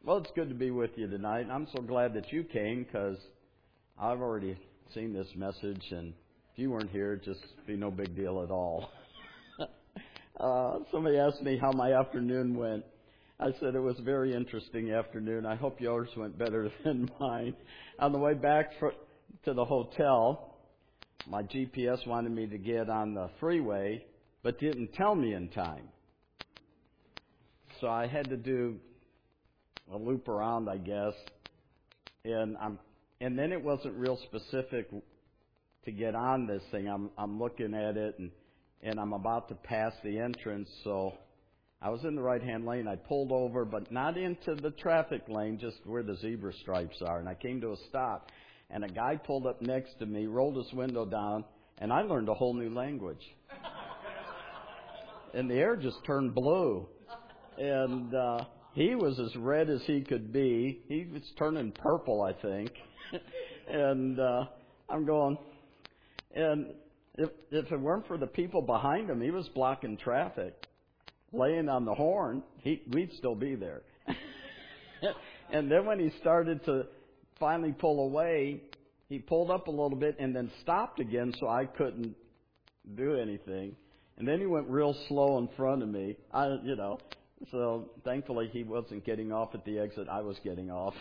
Well, it's good to be with you tonight. I'm so glad that you came because I've already seen this message, and if you weren't here, it'd just be no big deal at all. Somebody asked me how my afternoon went. I said it was a very interesting afternoon. I hope yours went better than mine. On the way back to the hotel, my GPS wanted me to get on the freeway, but didn't tell me in time. So I had to do a loop around, I guess, and then it wasn't real specific to get on this thing. I'm looking at it, and I'm about to pass the entrance, so I was in the right-hand lane. I pulled over, but not into the traffic lane, just where the zebra stripes are, and I came to a stop, and a guy pulled up next to me, rolled his window down, and I learned a whole new language. And the air just turned blue, and he was as red as he could be. He was turning purple, I think. And I'm going, and if it weren't for the people behind him, he was blocking traffic, laying on the horn, we'd still be there. And then when he started to finally pull away, he pulled up a little bit and then stopped again so I couldn't do anything. And then he went real slow in front of me, So thankfully he wasn't getting off at the exit. I was getting off.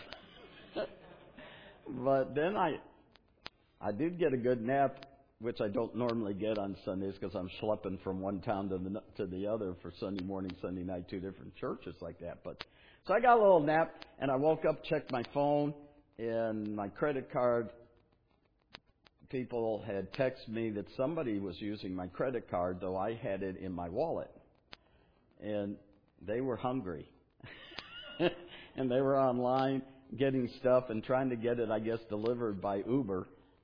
But then I did get a good nap, which I don't normally get on Sundays because I'm schlepping from one town to the other for Sunday morning, Sunday night, two different churches like that. So I got a little nap, and I woke up, checked my phone, and my credit card people had texted me that somebody was using my credit card, though I had it in my wallet. And they were hungry. And they were online getting stuff and trying to get it, I guess, delivered by Uber.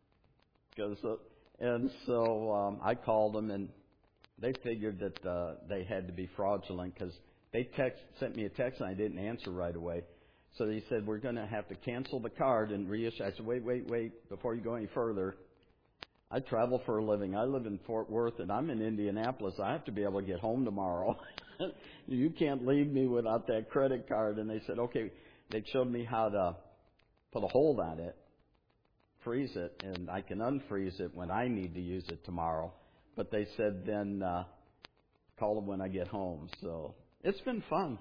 So I called them, and they figured that they had to be fraudulent because they sent me a text, and I didn't answer right away. So they said, we're going to have to cancel the card and reissue. I said, wait, before you go any further. I travel for a living. I live in Fort Worth, and I'm in Indianapolis. I have to be able to get home tomorrow. You can't leave me without that credit card. And they said, okay. They showed me how to put a hold on it, freeze it, and I can unfreeze it when I need to use it tomorrow. But they said then call them when I get home. So it's been fun.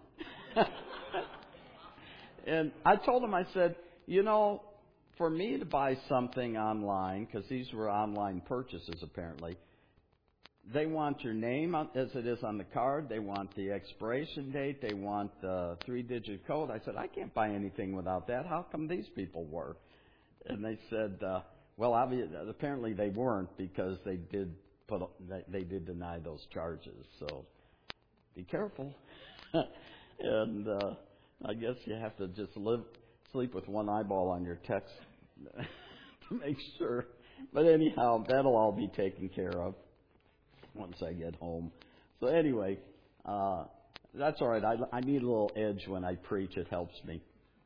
And I told them, I said, for me to buy something online, because these were online purchases apparently, they want your name as it is on the card. They want the expiration date. They want the 3-digit code. I said, I can't buy anything without that. How come these people were? And they said, apparently they weren't because they did deny those charges. So be careful. And I guess you have to just sleep with one eyeball on your text to make sure. But anyhow, that'll all be taken care of once I get home. So anyway, that's all right. I need a little edge when I preach. It helps me.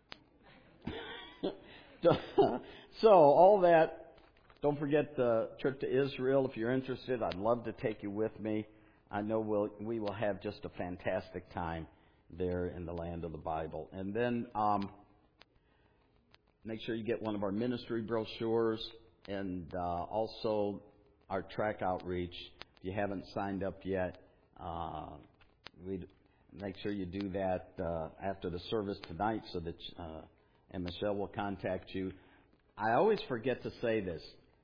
So all that, don't forget the trip to Israel. If you're interested, I'd love to take you with me. I know we will have just a fantastic time there in the land of the Bible. And then make sure you get one of our ministry brochures and also our track outreach. If you haven't signed up yet, we'd make sure you do that after the service tonight so that and Michelle will contact you. I always forget to say this.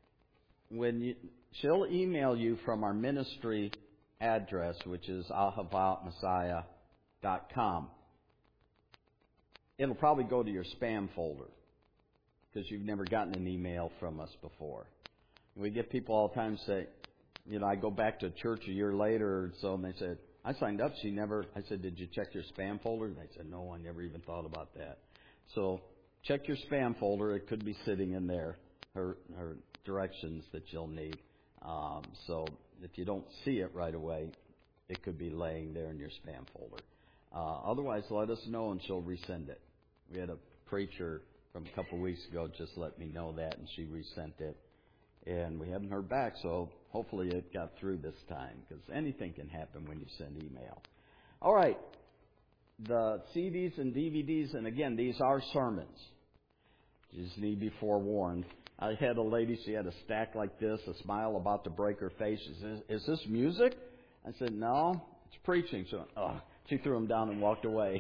She'll email you from our ministry address, which is ahavatmessiah.com. It'll probably go to your spam folder because you've never gotten an email from us before. We get people all the time say, I go back to church a year later or so, and they said, I signed up. I said, did you check your spam folder? And they said, no, I never even thought about that. So check your spam folder. It could be sitting in there, her directions that you'll need. So if you don't see it right away, it could be laying there in your spam folder. Otherwise, let us know, and she'll resend it. We had a preacher from a couple of weeks ago just let me know that, and she resent it. And we haven't heard back, so hopefully it got through this time, because anything can happen when you send email. All right. the CDs and DVDs, and again, these are sermons. You just need to be forewarned. I had a lady, she had a stack like this, a smile about to break her face. She says, "Is this music?" I said, "No, it's preaching." She threw them down and walked away.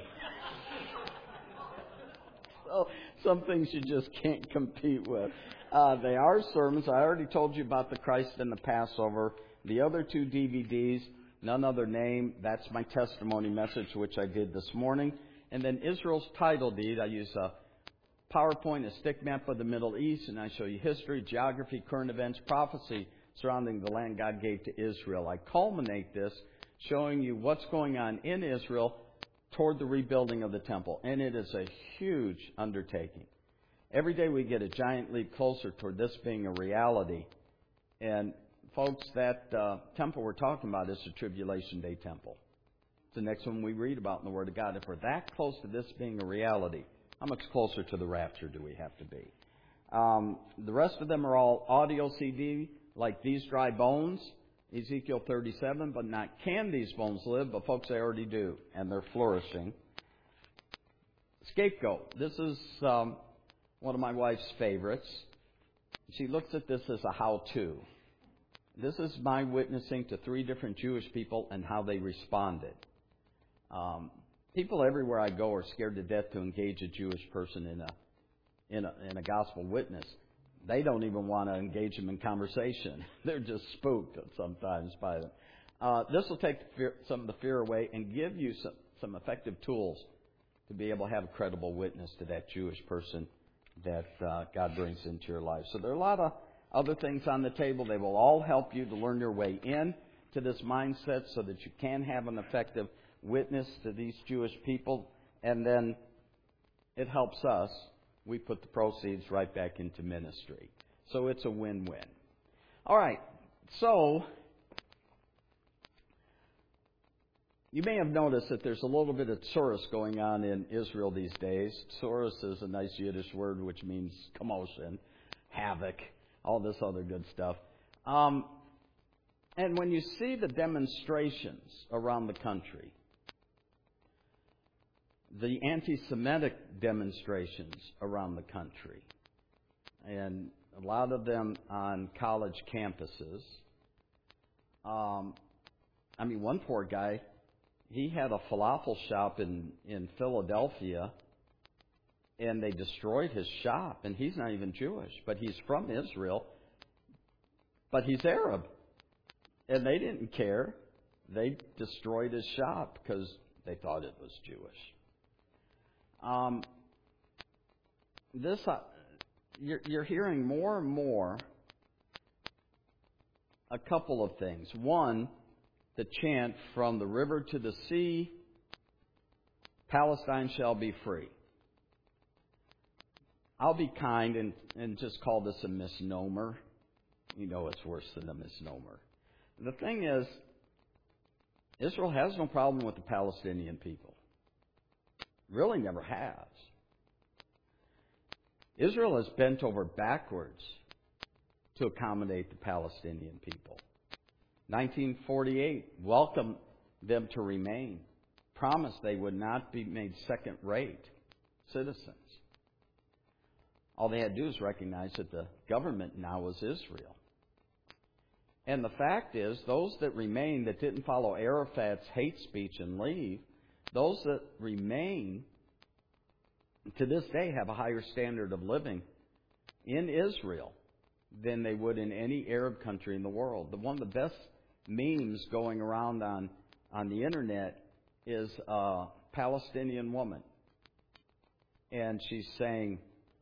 So some things you just can't compete with. They are sermons. I already told you about the Christ and the Passover. The other 2 DVDs, None Other Name, that's my testimony message, which I did this morning. And then Israel's title deed, I use a PowerPoint, a stick map of the Middle East, and I show you history, geography, current events, prophecy surrounding the land God gave to Israel. I culminate this showing you what's going on in Israel toward the rebuilding of the temple. And it is a huge undertaking. Every day we get a giant leap closer toward this being a reality. And folks, that temple we're talking about is the Tribulation Day temple. It's the next one we read about in the Word of God. If we're that close to this being a reality, how much closer to the rapture do we have to be? The rest of them are all audio CD, like These Dry Bones, Ezekiel 37, but not can these bones live, but folks, they already do, and they're flourishing. Scapegoat. This is one of my wife's favorites. She looks at this as a how-to. This is my witnessing to 3 different Jewish people and how they responded. People everywhere I go are scared to death to engage a Jewish person in a gospel witness. They don't even want to engage them in conversation. They're just spooked sometimes by them. This will take some of the fear away and give you some effective tools to be able to have a credible witness to that Jewish person that God brings into your life. So there are a lot of other things on the table. They will all help you to learn your way in to this mindset so that you can have an effective witness to these Jewish people. And then it helps us. We put the proceeds right back into ministry. So it's a win-win. All right. So you may have noticed that there's a little bit of tsurus going on in Israel these days. Tsurus is a nice Yiddish word which means commotion, havoc, all this other good stuff. And when you see the demonstrations around the country, the anti-Semitic demonstrations around the country, and a lot of them on college campuses. One poor guy, he had a falafel shop in Philadelphia, and they destroyed his shop. And he's not even Jewish, but he's from Israel, but he's Arab. And they didn't care. They destroyed his shop because they thought it was Jewish. You're hearing more and more a couple of things. One, the chant, "From the river to the sea, Palestine shall be free." I'll be kind and just call this a misnomer. You know it's worse than a misnomer. The thing is, Israel has no problem with the Palestinian people. Really never has. Israel has bent over backwards to accommodate the Palestinian people. 1948 welcomed them to remain, promised they would not be made second-rate citizens. All they had to do is recognize that the government now was Israel. And the fact is, those that remain that didn't follow Arafat's hate speech and leave, those that remain to this day have a higher standard of living in Israel than they would in any Arab country in the world. One of the best memes going around on the internet is a Palestinian woman. And she's saying,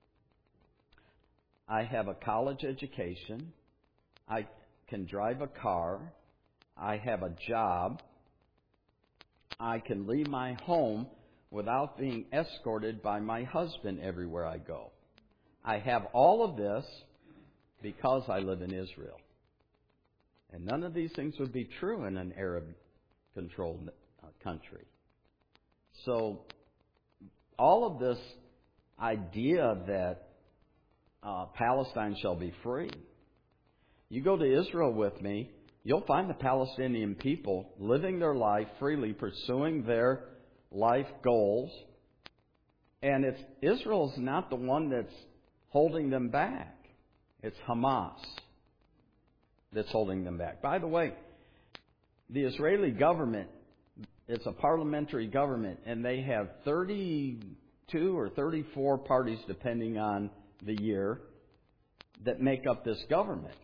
"I have a college education. I can drive a car. I have a job. I can leave my home without being escorted by my husband everywhere I go. I have all of this because I live in Israel." And none of these things would be true in an Arab-controlled country. So all of this idea that Palestine shall be free. You go to Israel with me, you'll find the Palestinian people living their life freely, pursuing their life goals. And Israel's not the one that's holding them back. It's Hamas that's holding them back. By the way, the Israeli government, it's a parliamentary government, and they have 32 or 34 parties, depending on the year, that make up this government.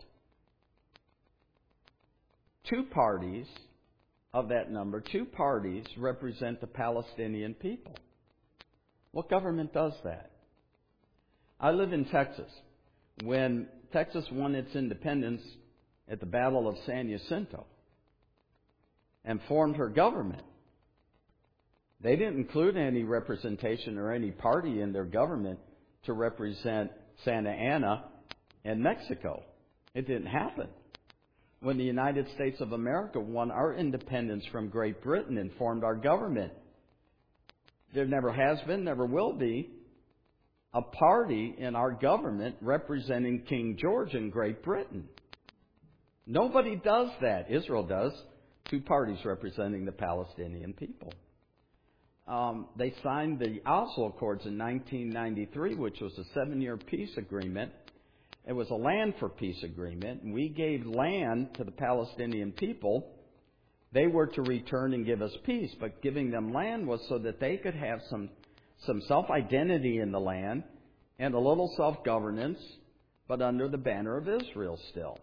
2 parties of that number, 2 parties represent the Palestinian people. What government does that? I live in Texas. When Texas won its independence at the Battle of San Jacinto and formed her government, they didn't include any representation or any party in their government to represent Santa Ana and Mexico. It didn't happen. When the United States of America won our independence from Great Britain and formed our government, there never has been, never will be, a party in our government representing King George in Great Britain. Nobody does that. Israel does. 2 parties representing the Palestinian people. They signed the Oslo Accords in 1993, which was a 7-year peace agreement. It was a land for peace agreement, and we gave land to the Palestinian people. They were to return and give us peace, but giving them land was so that they could have some self-identity in the land and a little self-governance, but under the banner of Israel still.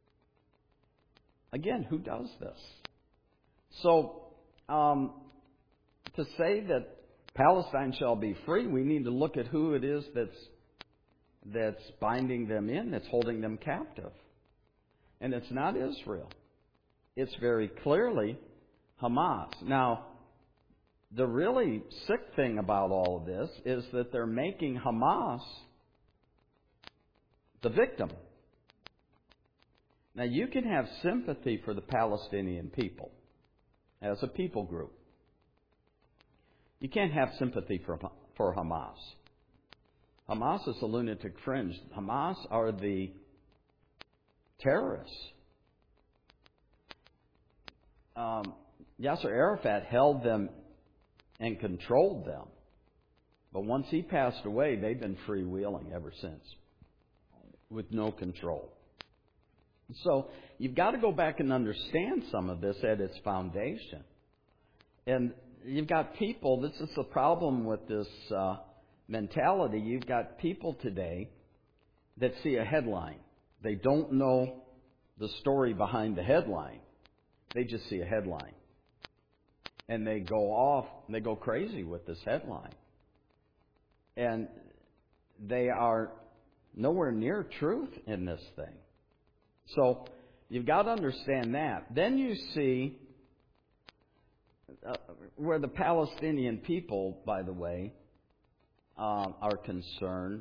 Again, who does this? So, to say that Palestine shall be free, we need to look at who it is that's binding them in, that's holding them captive. And it's not Israel. It's very clearly Hamas. Now, the really sick thing about all of this is that they're making Hamas the victim. Now, you can have sympathy for the Palestinian people as a people group. You can't have sympathy for Hamas. Hamas is a lunatic fringe. Hamas are the terrorists. Yasser Arafat held them and controlled them. But once he passed away, they've been freewheeling ever since, with no control. So you've got to go back and understand some of this at its foundation. And you've got people, this is the problem with this mentality. You've got people today that see a headline. They don't know the story behind the headline. They just see a headline. And they go off, they go crazy with this headline. And they are nowhere near truth in this thing. So you've got to understand that. Then you see where the Palestinian people, by the way, are concerned.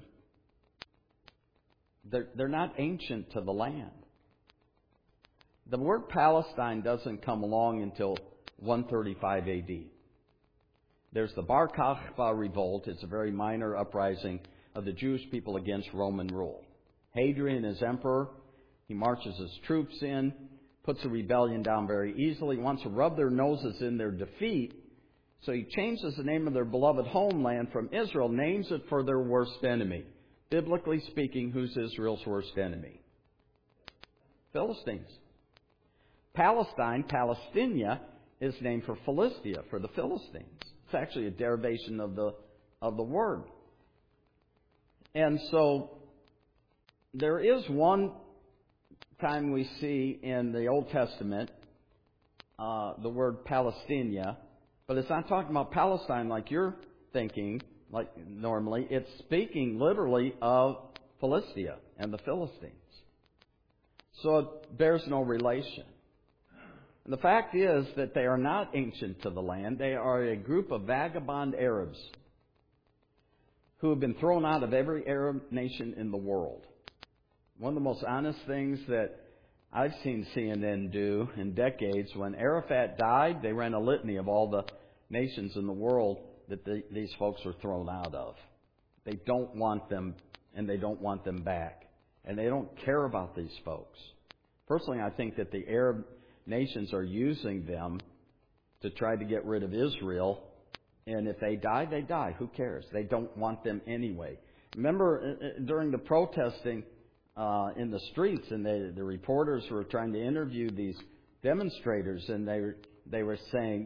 They're not ancient to the land. The word Palestine doesn't come along until 135 A.D. There's the Bar Kokhba revolt. It's a very minor uprising of the Jewish people against Roman rule. Hadrian is emperor. He marches his troops in, puts a rebellion down very easily, wants to rub their noses in their defeat. So he changes the name of their beloved homeland from Israel, names it for their worst enemy. Biblically speaking, who's Israel's worst enemy? Philistines. Palestine, Palestinia, is named for Philistia, for the Philistines. It's actually a derivation of the word. And so there is one time we see in the Old Testament the word Palestinia, but it's not talking about Palestine like you're thinking, like normally. It's speaking literally of Philistia and the Philistines. So it bears no relation. And the fact is that they are not ancient to the land. They are a group of vagabond Arabs who have been thrown out of every Arab nation in the world. One of the most honest things that I've seen CNN do in decades, when Arafat died, they ran a litany of all the nations in the world that these folks were thrown out of. They don't want them, and they don't want them back. And they don't care about these folks. Personally, I think that the Arab nations are using them to try to get rid of Israel And if they die, they die. Who cares? They don't want them anyway. Remember, during the protesting in the streets, and the reporters were trying to interview these demonstrators, and they were saying,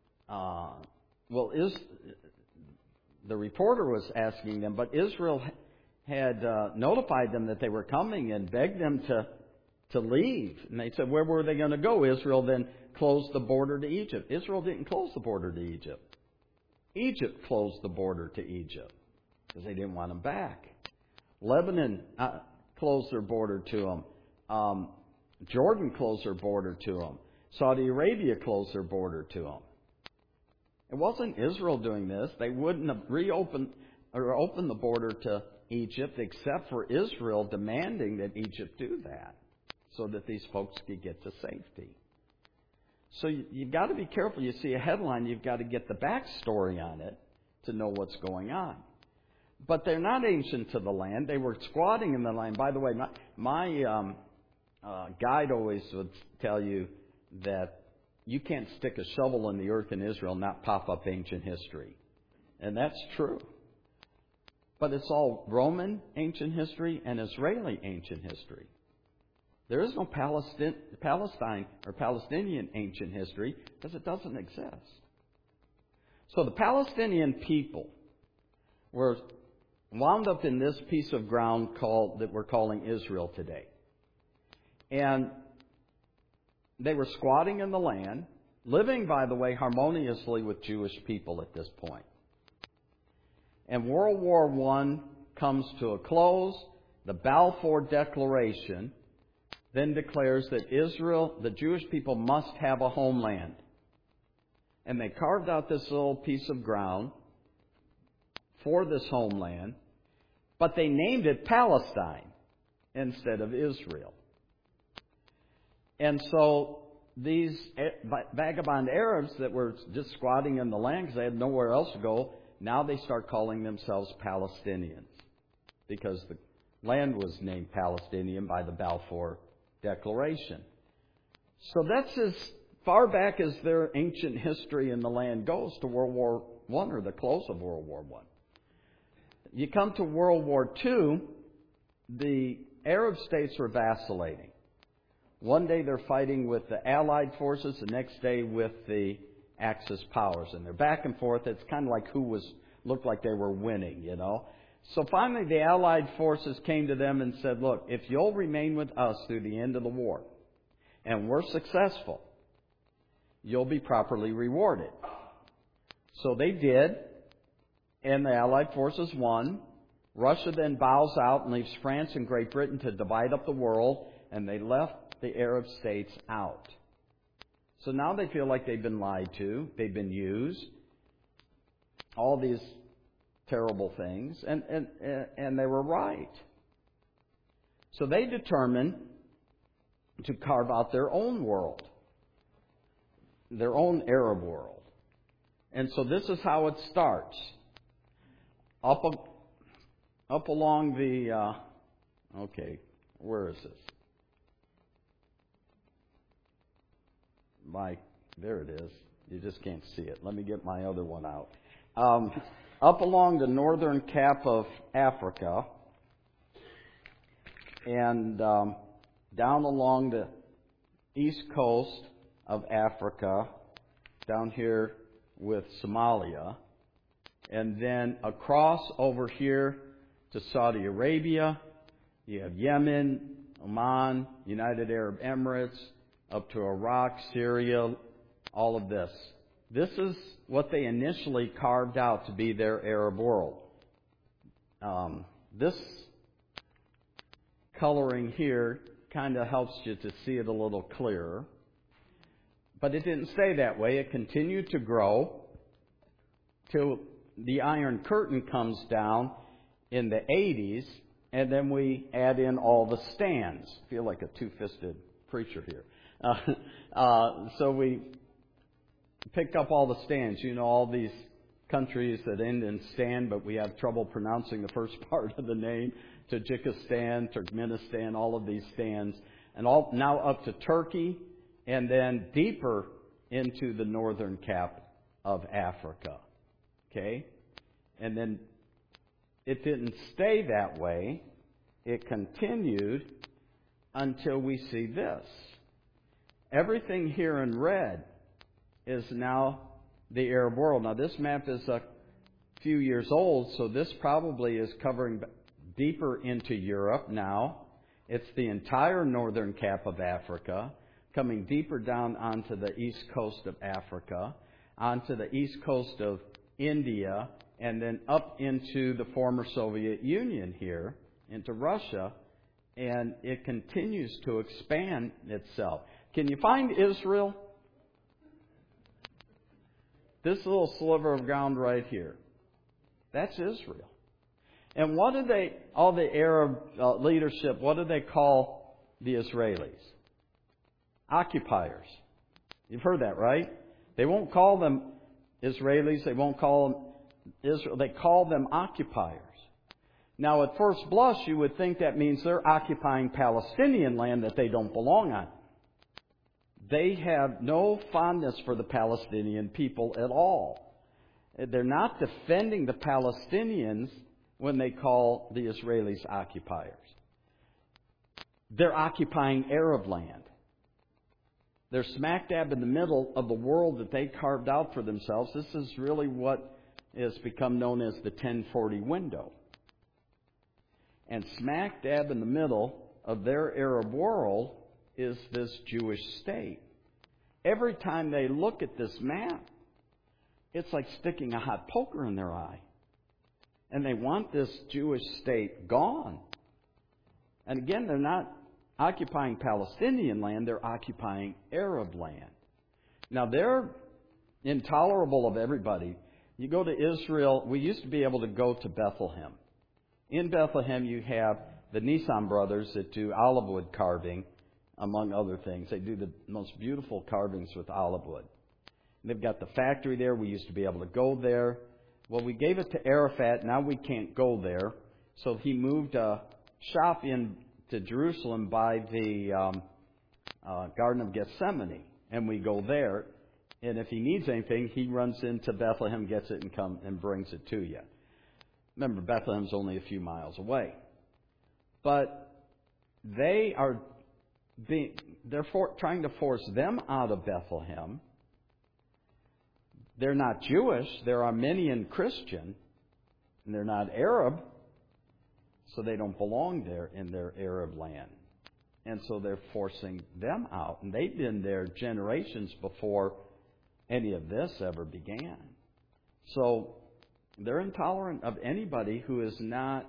the reporter was asking them, but Israel had notified them that they were coming and begged them to leave. And they said, where were they going to go? Israel then closed the border to Egypt. Israel didn't close the border to Egypt. Egypt closed the border to Egypt because they didn't want them back. Lebanon closed their border to them. Jordan closed their border to them. Saudi Arabia closed their border to them. It wasn't Israel doing this. They wouldn't have reopened or opened the border to Egypt except for Israel demanding that Egypt do that so that these folks could get to safety. So you've got to be careful. You see a headline, you've got to get the backstory on it to know what's going on. But they're not ancient to the land. They were squatting in the land. By the way, my guide always would tell you that you can't stick a shovel in the earth in Israel and not pop up ancient history. And that's true. But it's all Roman ancient history and Israeli ancient history. There is no Palestine or Palestinian ancient history because it doesn't exist. So the Palestinian people were wound up in this piece of ground that we're calling Israel today. And they were squatting in the land, living, by the way, harmoniously with Jewish people at this point. And World War I comes to a close. The Balfour Declaration then declares that Israel, the Jewish people, must have a homeland. And they carved out this little piece of ground for this homeland, but they named it Palestine instead of Israel. And so these vagabond Arabs that were just squatting in the land because they had nowhere else to go, now they start calling themselves Palestinians because the land was named Palestinian by the Balfour Declaration. So that's as far back as their ancient history in the land goes to World War I or the close of World War I. You come to World War II, the Arab states were vacillating. One day they're fighting with the Allied forces, the next day with the Axis powers, and they're back and forth. It's kind of like looked like they were winning, you know. So finally the Allied forces came to them and said, look, if you'll remain with us through the end of the war, and we're successful, you'll be properly rewarded. So they did, and the Allied forces won. Russia then bows out and leaves France and Great Britain to divide up the world, and they left the Arab states out. So now they feel like they've been lied to, they've been used, all these terrible things, and they were right. So they determined to carve out their own world, their own Arab world. And so this is how it starts. Up along the, where is this? There it is. You just can't see it. Let me get my other one out. Up along the northern cap of Africa and down along the east coast of Africa, down here with Somalia, and then across over here to Saudi Arabia. You have Yemen, Oman, United Arab Emirates, up to Iraq, Syria, all of this. This is what they initially carved out to be their Arab world. This coloring here kind of helps you to see it a little clearer. But it didn't stay that way. It continued to grow till the Iron Curtain comes down in the 80s, and then we add in all the stands. I feel like a two-fisted preacher here. So we picked up all the stands. You know, all these countries that end in stan, but we have trouble pronouncing the first part of the name. Tajikistan, Turkmenistan, all of these stands. And all now up to Turkey, and then deeper into the northern cap of Africa. Okay? And then it didn't stay that way. It continued until we see this. Everything here in red is now the Arab world. Now, this map is a few years old, so this probably is covering deeper into Europe now. It's the entire northern cap of Africa, coming deeper down onto the east coast of Africa, onto the east coast of India, and then up into the former Soviet Union here, into Russia, and it continues to expand itself. Can you find Israel? This little sliver of ground right here. That's Israel. And what do they, all the Arab leadership, what do they call the Israelis? Occupiers. You've heard that, right? They won't call them Israelis. They won't call them Israel. They call them occupiers. Now, at first blush, you would think that means they're occupying Palestinian land that they don't belong on. They have no fondness for the Palestinian people at all. They're not defending the Palestinians when they call the Israelis occupiers. They're occupying Arab land. They're smack dab in the middle of the world that they carved out for themselves. This is really what has become known as the 1040 window. And smack dab in the middle of their Arab world is this Jewish state. Every time they look at this map, it's like sticking a hot poker in their eye. And they want this Jewish state gone. And again, they're not occupying Palestinian land, they're occupying Arab land. Now, they're intolerable of everybody. You go to Israel, we used to be able to go to Bethlehem. In Bethlehem, you have the Nissan brothers that do olive wood carving, among other things. They do the most beautiful carvings with olive wood. They've got the factory there. We used to be able to go there. Well, we gave it to Arafat. Now we can't go there. So he moved a shop in to Jerusalem by the Garden of Gethsemane. And we go there. And if he needs anything, he runs into Bethlehem, gets it, and brings it to you. Remember, Bethlehem's only a few miles away. But they are trying to force them out of Bethlehem. They're not Jewish. They're Armenian Christian. And they're not Arab. So they don't belong there in their Arab land. And so they're forcing them out. And they've been there generations before any of this ever began. So they're intolerant of anybody who is not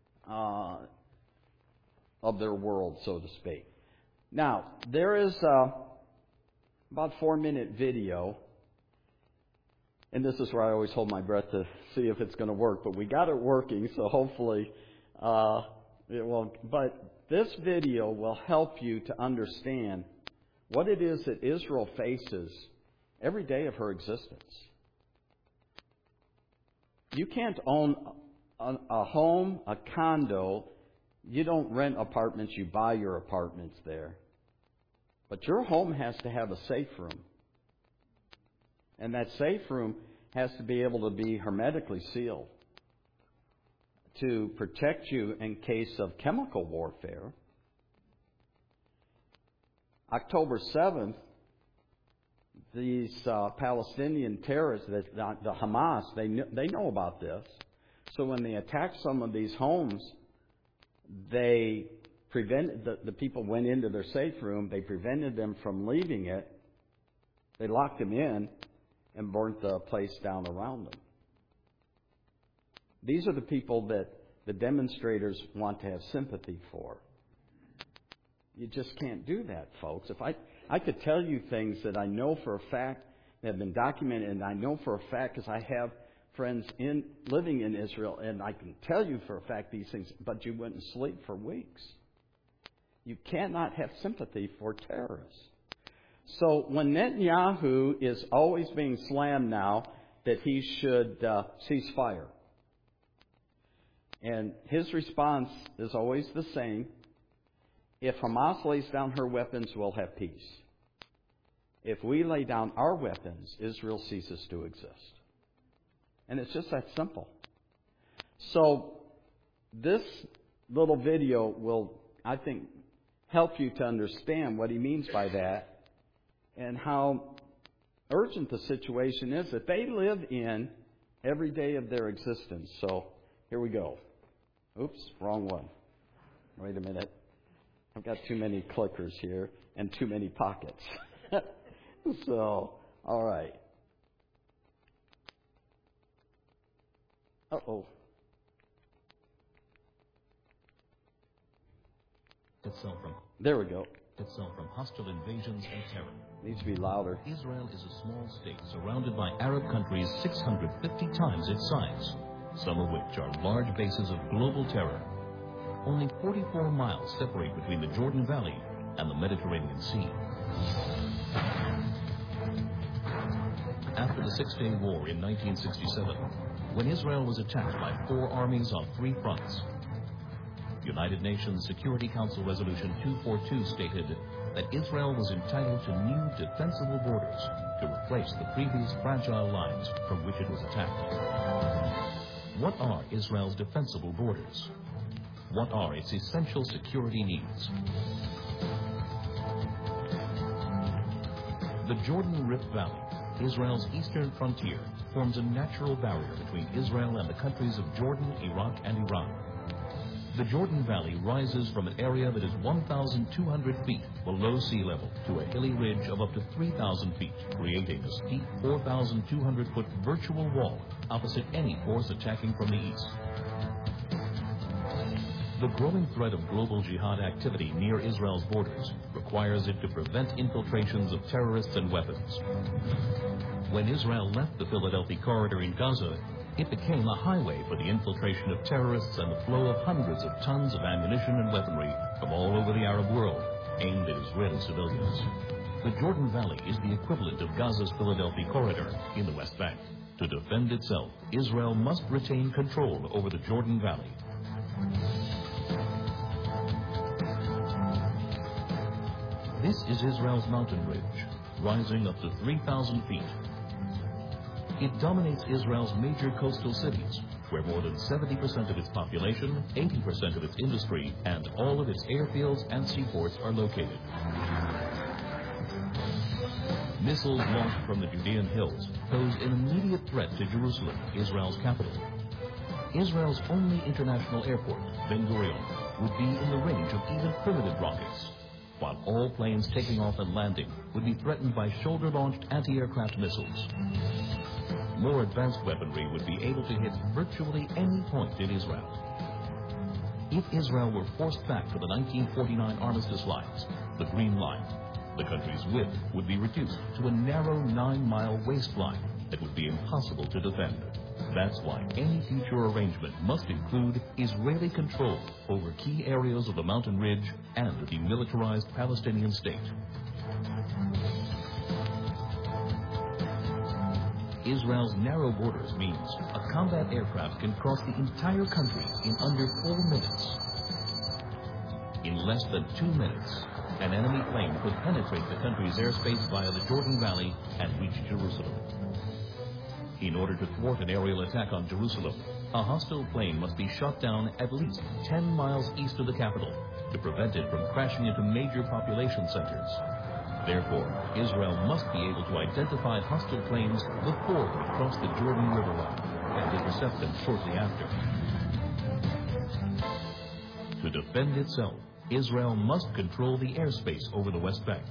of their world, so to speak. Now, there is about 4-minute video. And this is where I always hold my breath to see if it's going to work. But we got it working, so hopefully it will. But this video will help you to understand what it is that Israel faces every day of her existence. You can't own a home, a condo. You don't rent apartments. You buy your apartments there. But your home has to have a safe room. And that safe room has to be able to be hermetically sealed to protect you in case of chemical warfare. October 7th, these Palestinian terrorists, the Hamas, they know about this. So when they attacked some of these homes, they prevented the people went into their safe room. They prevented them from leaving it. They locked them in and burnt the place down around them. These are the people that the demonstrators want to have sympathy for. You just can't do that, folks. If I could tell you things that I know for a fact that have been documented, and I know for a fact because I have friends living in Israel, and I can tell you for a fact these things, but you wouldn't sleep for weeks. You cannot have sympathy for terrorists. So when Netanyahu is always being slammed now that he should cease fire, and his response is always the same: if Hamas lays down her weapons, we'll have peace. If we lay down our weapons, Israel ceases to exist. And it's just that simple. So this little video will, I think, help you to understand what he means by that and how urgent the situation is that they live in every day of their existence. So here we go. Oops, wrong one. Wait a minute. I've got too many clickers here and too many pockets. So, all right. Uh-oh. There we go. Itself from hostile invasions and terror. Needs to be louder. Israel is a small state surrounded by Arab countries 650 times its size, some of which are large bases of global terror. Only 44 miles separate between the Jordan Valley and the Mediterranean Sea. After the Six-Day War in 1967, when Israel was attacked by 4 armies on 3 fronts, United Nations Security Council Resolution 242 stated that Israel was entitled to new defensible borders to replace the previous fragile lines from which it was attacked. What are Israel's defensible borders? What are its essential security needs? The Jordan Rift Valley, Israel's eastern frontier, forms a natural barrier between Israel and the countries of Jordan, Iraq, and Iran. The Jordan Valley rises from an area that is 1,200 feet below sea level to a hilly ridge of up to 3,000 feet, creating a steep 4,200-foot virtual wall opposite any force attacking from the east. The growing threat of global jihad activity near Israel's borders requires it to prevent infiltrations of terrorists and weapons. When Israel left the Philadelphia corridor in Gaza, it became a highway for the infiltration of terrorists and the flow of hundreds of tons of ammunition and weaponry from all over the Arab world, aimed at Israeli civilians. The Jordan Valley is the equivalent of Gaza's Philadelphia corridor in the West Bank. To defend itself, Israel must retain control over the Jordan Valley. This is Israel's mountain ridge, rising up to 3,000 feet. It dominates Israel's major coastal cities, where more than 70% of its population, 80% of its industry, and all of its airfields and seaports are located. Missiles launched from the Judean hills pose an immediate threat to Jerusalem, Israel's capital. Israel's only international airport, Ben Gurion, would be in the range of even primitive rockets, while all planes taking off and landing would be threatened by shoulder-launched anti-aircraft missiles. More advanced weaponry would be able to hit virtually any point in Israel. If Israel were forced back to the 1949 armistice lines, the Green Line, the country's width would be reduced to a narrow 9-mile waistline that would be impossible to defend. That's why any future arrangement must include Israeli control over key areas of the mountain ridge and the demilitarized Palestinian state. Israel's narrow borders means a combat aircraft can cross the entire country in under 4 minutes. In less than 2 minutes, an enemy plane could penetrate the country's airspace via the Jordan Valley and reach Jerusalem. In order to thwart an aerial attack on Jerusalem, a hostile plane must be shot down at least 10 miles east of the capital to prevent it from crashing into major population centers. Therefore, Israel must be able to identify hostile planes before they cross the Jordan River line and intercept them shortly after. To defend itself, Israel must control the airspace over the West Bank.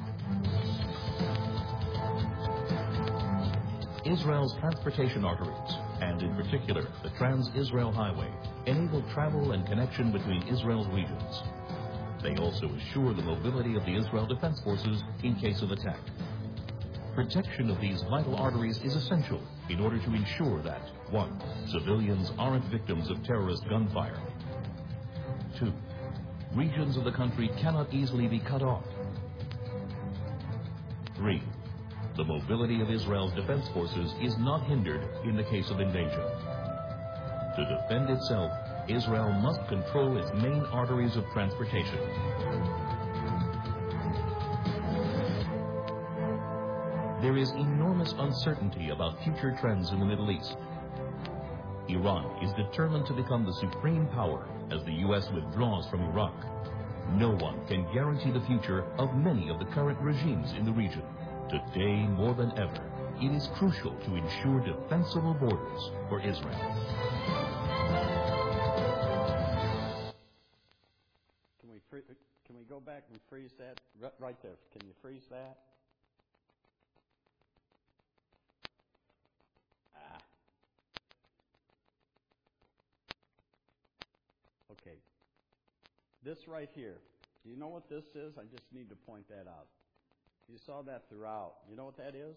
Israel's transportation arteries, and in particular the Trans-Israel Highway, enable travel and connection between Israel's regions. They also assure the mobility of the Israel Defense Forces in case of attack. Protection of these vital arteries is essential in order to ensure that 1. Civilians aren't victims of terrorist gunfire. 2. Regions of the country cannot easily be cut off. 3. The mobility of Israel's defense forces is not hindered in the case of invasion. To defend itself, Israel must control its main arteries of transportation. There is enormous uncertainty about future trends in the Middle East, Iran is determined to become the supreme power as the U.S. withdraws from Iraq. No one can guarantee the future of many of the current regimes in the region. Today, more than ever, it is crucial to ensure defensible borders for Israel. Can we go back and freeze that? Right there. Can you freeze that? Okay. This right here. Do you know what this is? I just need to point that out. You saw that throughout. You know what that is?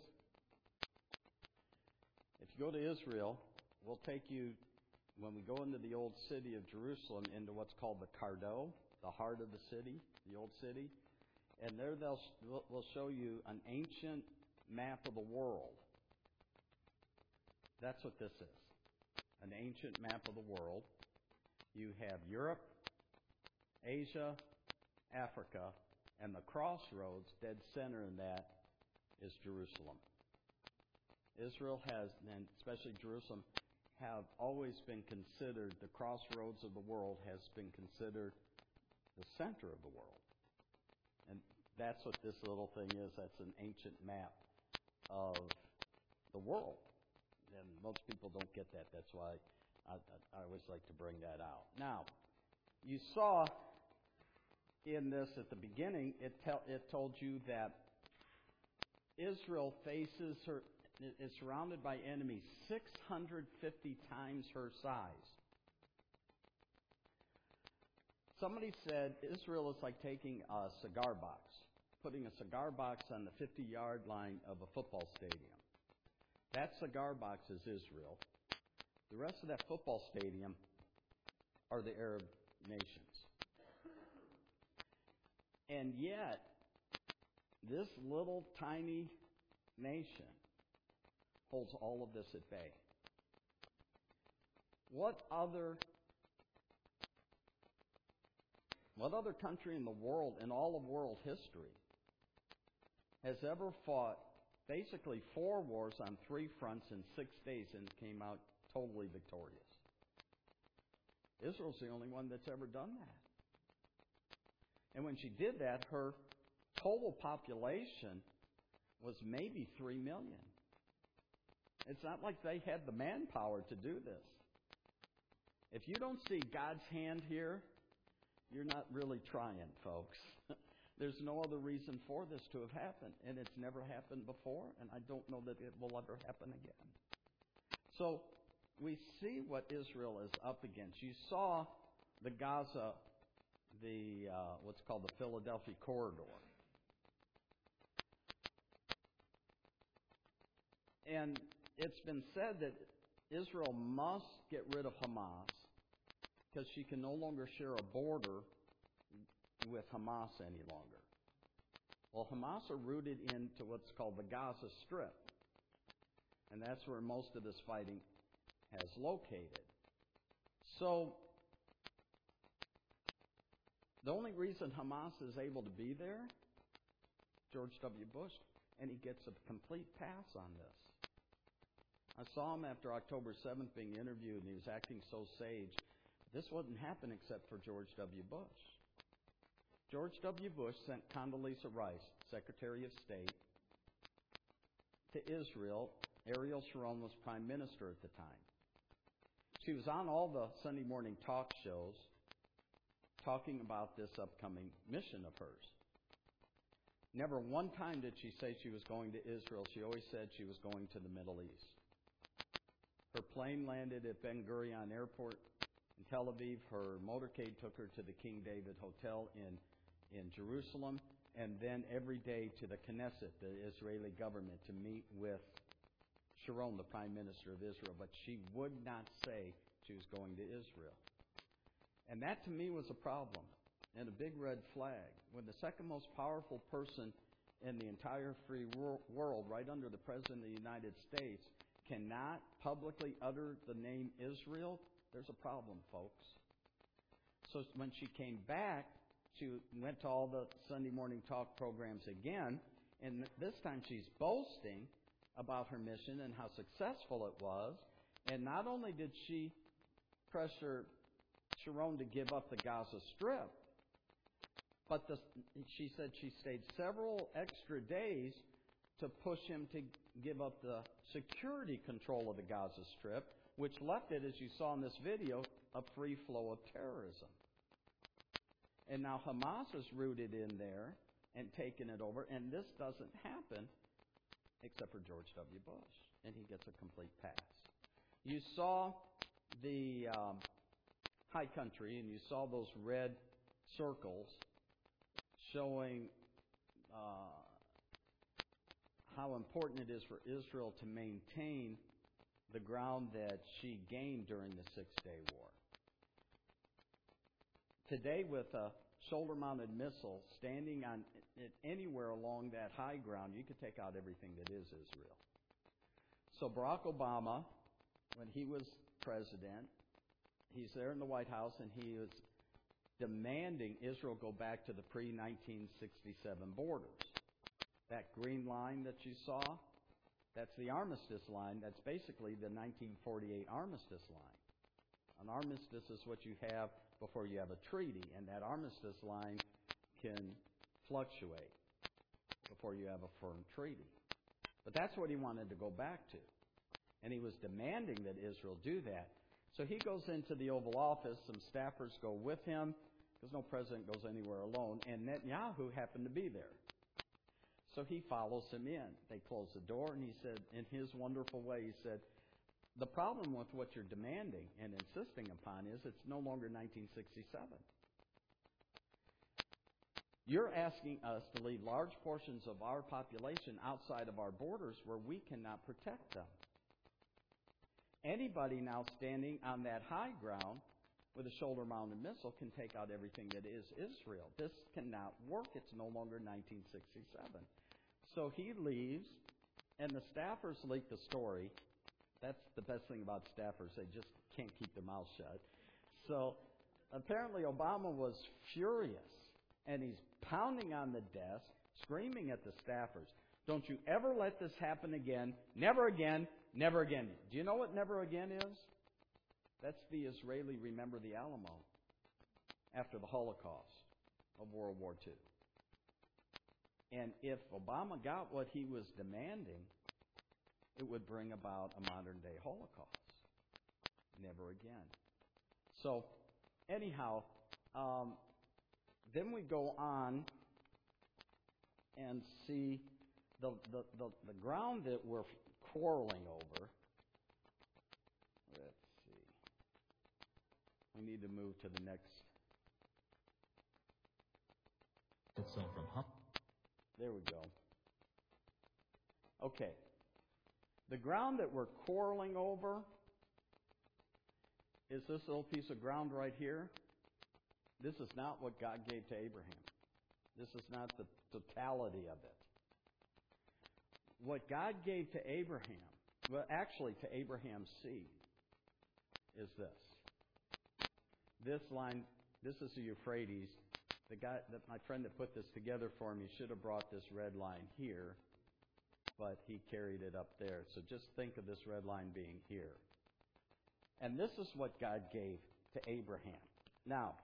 If you go to Israel, we'll take you, when we go into the old city of Jerusalem, into what's called the Cardo, the heart of the city, the old city. And there we'll show you an ancient map of the world. That's what this is, an ancient map of the world. You have Europe, Asia, Africa, and the crossroads, dead center in that, is Jerusalem. Israel has, and especially Jerusalem, have always been considered, the crossroads of the world has been considered the center of the world. And that's what this little thing is. That's an ancient map of the world. And most people don't get that. That's why I always like to bring that out. Now, you saw in this at the beginning, it told you that Israel is surrounded by enemies 650 times her size. Somebody said Israel is like taking a cigar box, putting a cigar box on the 50-yard line of a football stadium. That cigar box is Israel. The rest of that football stadium are the Arab nations. And yet, this little tiny nation holds all of this at bay. What other country in the world, in all of world history, has ever fought basically 4 wars on 3 fronts in 6 days and came out totally victorious? Israel's the only one that's ever done that. And when she did that, her total population was maybe 3 million. It's not like they had the manpower to do this. If you don't see God's hand here, you're not really trying, folks. There's no other reason for this to have happened, and it's never happened before, and I don't know that it will ever happen again. So we see what Israel is up against. You saw the Gaza, what's called the Philadelphia Corridor. And it's been said that Israel must get rid of Hamas because she can no longer share a border with Hamas any longer. Well, Hamas are rooted into what's called the Gaza Strip, and that's where most of this fighting has located. So the only reason Hamas is able to be there, George W. Bush, and he gets a complete pass on this. I saw him after October 7th being interviewed, and he was acting so sage. This wouldn't happen except for George W. Bush. George W. Bush sent Condoleezza Rice, Secretary of State, to Israel. Ariel Sharon was Prime Minister at the time. She was on all the Sunday morning talk shows talking about this upcoming mission of hers. Never one time did she say she was going to Israel. She always said she was going to the Middle East. Her plane landed at Ben Gurion Airport in Tel Aviv. Her motorcade took her to the King David Hotel in Jerusalem, and then every day to the Knesset, the Israeli government, to meet with Sharon, the Prime Minister of Israel. But she would not say she was going to Israel. And that to me was a problem and a big red flag. When the second most powerful person in the entire free world, right under the President of the United States, cannot publicly utter the name Israel, there's a problem, folks. So when she came back, she went to all the Sunday morning talk programs again, and this time she's boasting about her mission and how successful it was, And not only did she pressure Sharon to give up the Gaza Strip, but she said she stayed several extra days to push him to give up the security control of the Gaza Strip, which left it, as you saw in this video, a free flow of terrorism. And now Hamas is rooted in there and taken it over, and this doesn't happen except for George W. Bush, and he gets a complete pass. You saw the high country, and you saw those red circles showing how important it is for Israel to maintain the ground that she gained during the Six-Day War. Today, with a shoulder-mounted missile standing on anywhere along that high ground, you could take out everything that is Israel. So Barack Obama, when he was president, he's there in the White House, and he is demanding Israel go back to the pre-1967 borders. That green line that you saw, that's the armistice line. That's basically the 1948 armistice line. An armistice is what you have before you have a treaty, and that armistice line can fluctuate before you have a firm treaty. But that's what he wanted to go back to. And he was demanding that Israel do that. So he goes into the Oval Office. Some staffers go with him, because no president goes anywhere alone, and Netanyahu happened to be there. So he follows him in. They close the door, and he said, in his wonderful way, he said, the problem with what you're demanding and insisting upon is it's no longer 1967. You're asking us to leave large portions of our population outside of our borders where we cannot protect them. Anybody now standing on that high ground with a shoulder-mounted missile can take out everything that is Israel. This cannot work. It's no longer 1967. So he leaves, and the staffers leak the story. That's the best thing about staffers. They just can't keep their mouths shut. So apparently Obama was furious, and he's pounding on the desk, screaming at the staffers, don't you ever let this happen again. Never again. Never again. Do you know what never again is? That's the Israeli Remember the Alamo after the Holocaust of World War II. And if Obama got what he was demanding, it would bring about a modern-day Holocaust. Never again. So, anyhow, then we go on and see the ground that we're quarreling over. Let's see. We need to move to the next. Itself from There we go. Okay. The ground that we're quarreling over is this little piece of ground right here. This is not what God gave to Abraham. This is not the totality of it. What God gave to Abraham, well, actually to Abraham's seed, is this. This line, this is the Euphrates. The guy, my friend that put this together for me, should have brought this red line here, but he carried it up there. So just think of this red line being here. And this is what God gave to Abraham. Now,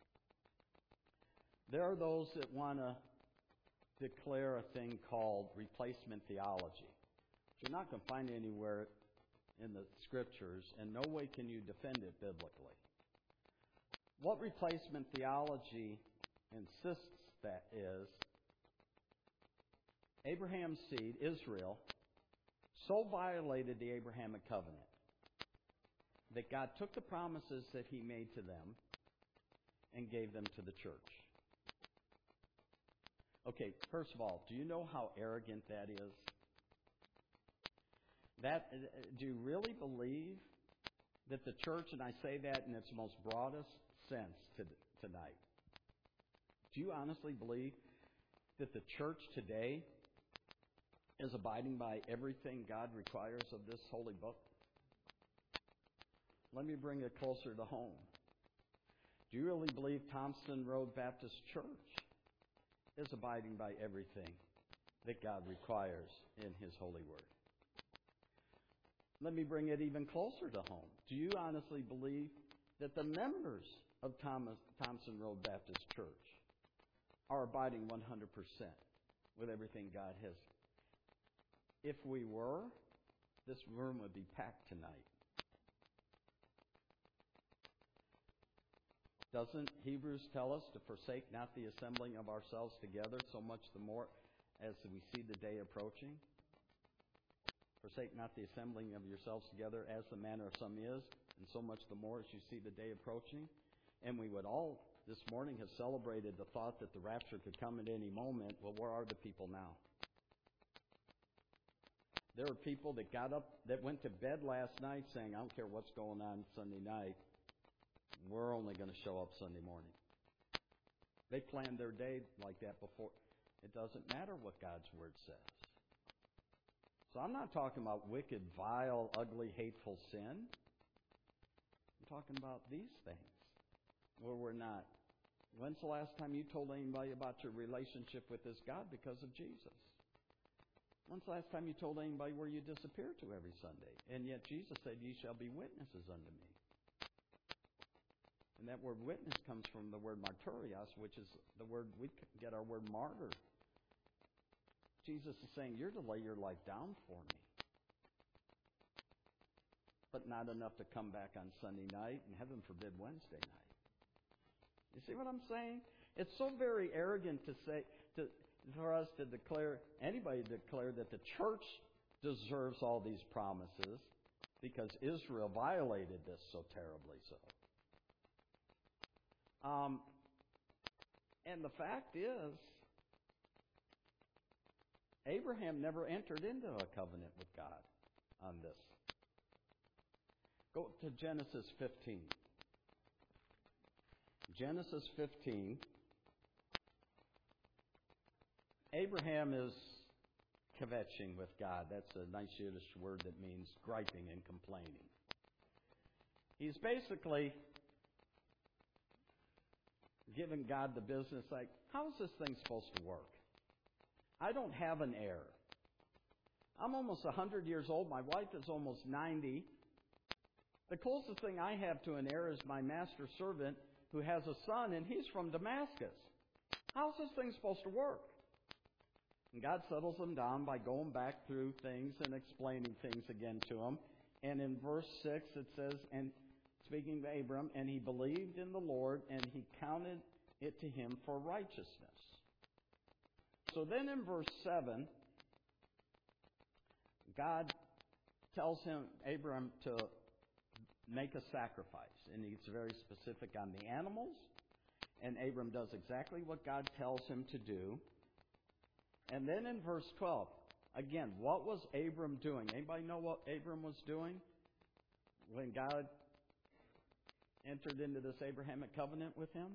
there are those that want to declare a thing called replacement theology, which you're not going to find anywhere in the Scriptures, and no way can you defend it biblically. What replacement theology insists that is, Abraham's seed, Israel, so violated the Abrahamic covenant that God took the promises that He made to them and gave them to the church. Okay, first of all, do you know how arrogant that is? Do you really believe that the church, and I say that in its most broadest sense tonight, do you honestly believe that the church today is abiding by everything God requires of this holy book? Let me bring it closer to home. Do you really believe Thompson Road Baptist Church is abiding by everything that God requires in His holy word? Let me bring it even closer to home. Do you honestly believe that the members of Thompson Road Baptist Church are abiding 100% with everything God has? If we were, this room would be packed tonight. Doesn't Hebrews tell us to forsake not the assembling of ourselves together, so much the more as we see the day approaching? Forsake not the assembling of yourselves together as the manner of some is, and so much the more as you see the day approaching. And we would all this morning have celebrated the thought that the rapture could come at any moment. Well, where are the people now? There are people that got up, that went to bed last night saying, I don't care what's going on Sunday night. We're only going to show up Sunday morning. They planned their day like that before. It doesn't matter what God's Word says. So I'm not talking about wicked, vile, ugly, hateful sin. I'm talking about these things where we're not. When's the last time you told anybody about your relationship with this God because of Jesus? When's the last time you told anybody where you disappear to every Sunday? And yet Jesus said, ye shall be witnesses unto me. And that word witness comes from the word martyrios, which is the word we get our word martyr. Jesus is saying, you're to lay your life down for me. But not enough to come back on Sunday night, and heaven forbid Wednesday night. You see what I'm saying? It's so very arrogant to say, for us to declare, anybody to declare that the church deserves all these promises because Israel violated this so terribly so. And the fact is, Abraham never entered into a covenant with God on this. Go to Genesis 15. Genesis 15. Abraham is kvetching with God. That's a nice Yiddish word that means griping and complaining. He's basically giving God the business like, how's this thing supposed to work? I don't have an heir. I'm almost 100 years old. My wife is almost 90. The closest thing I have to an heir is my master servant who has a son, and he's from Damascus. How's this thing supposed to work? And God settles them down by going back through things and explaining things again to him. And in verse 6 it says, and speaking to Abram, and he believed in the Lord, and he counted it to him for righteousness. So then in verse 7, God tells him, Abram, to make a sacrifice. And he's very specific on the animals. And Abram does exactly what God tells him to do. And then in verse 12, again, what was Abram doing? Anybody know what Abram was doing when God entered into this Abrahamic covenant with him?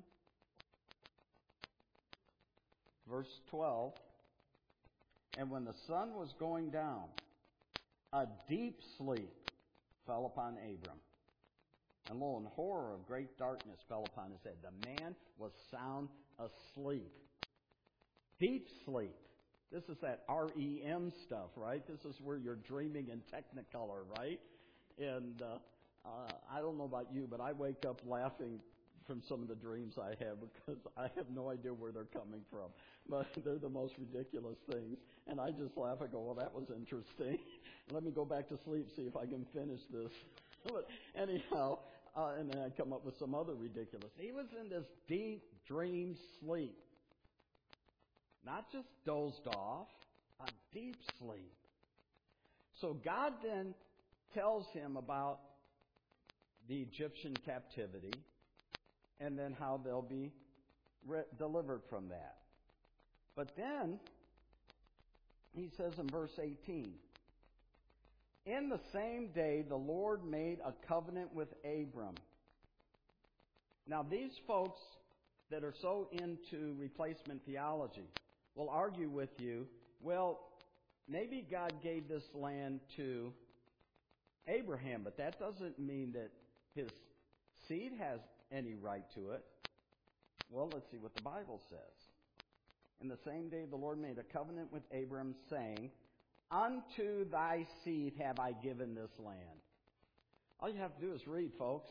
Verse 12, and when the sun was going down, a deep sleep fell upon Abram. And lo, and horror of great darkness fell upon his head. The man was sound asleep. Deep sleep. This is that REM stuff, right? This is where you're dreaming in Technicolor, right? And I don't know about you, but I wake up laughing from some of the dreams I have because I have no idea where they're coming from. But they're the most ridiculous things. And I just laugh. I go, well, that was interesting. Let me go back to sleep, see if I can finish this. But anyhow, and then I come up with some other ridiculous. He was in this deep dream sleep. Not just dozed off, a deep sleep. So God then tells him about the Egyptian captivity and then how they'll be delivered from that. But then he says in verse 18, in the same day the Lord made a covenant with Abram. Now these folks that are so into replacement theology will argue with you, well, maybe God gave this land to Abraham, but that doesn't mean that his seed has any right to it. Well, let's see what the Bible says. In the same day the Lord made a covenant with Abram, saying, Unto thy seed have I given this land. All you have to do is read, folks.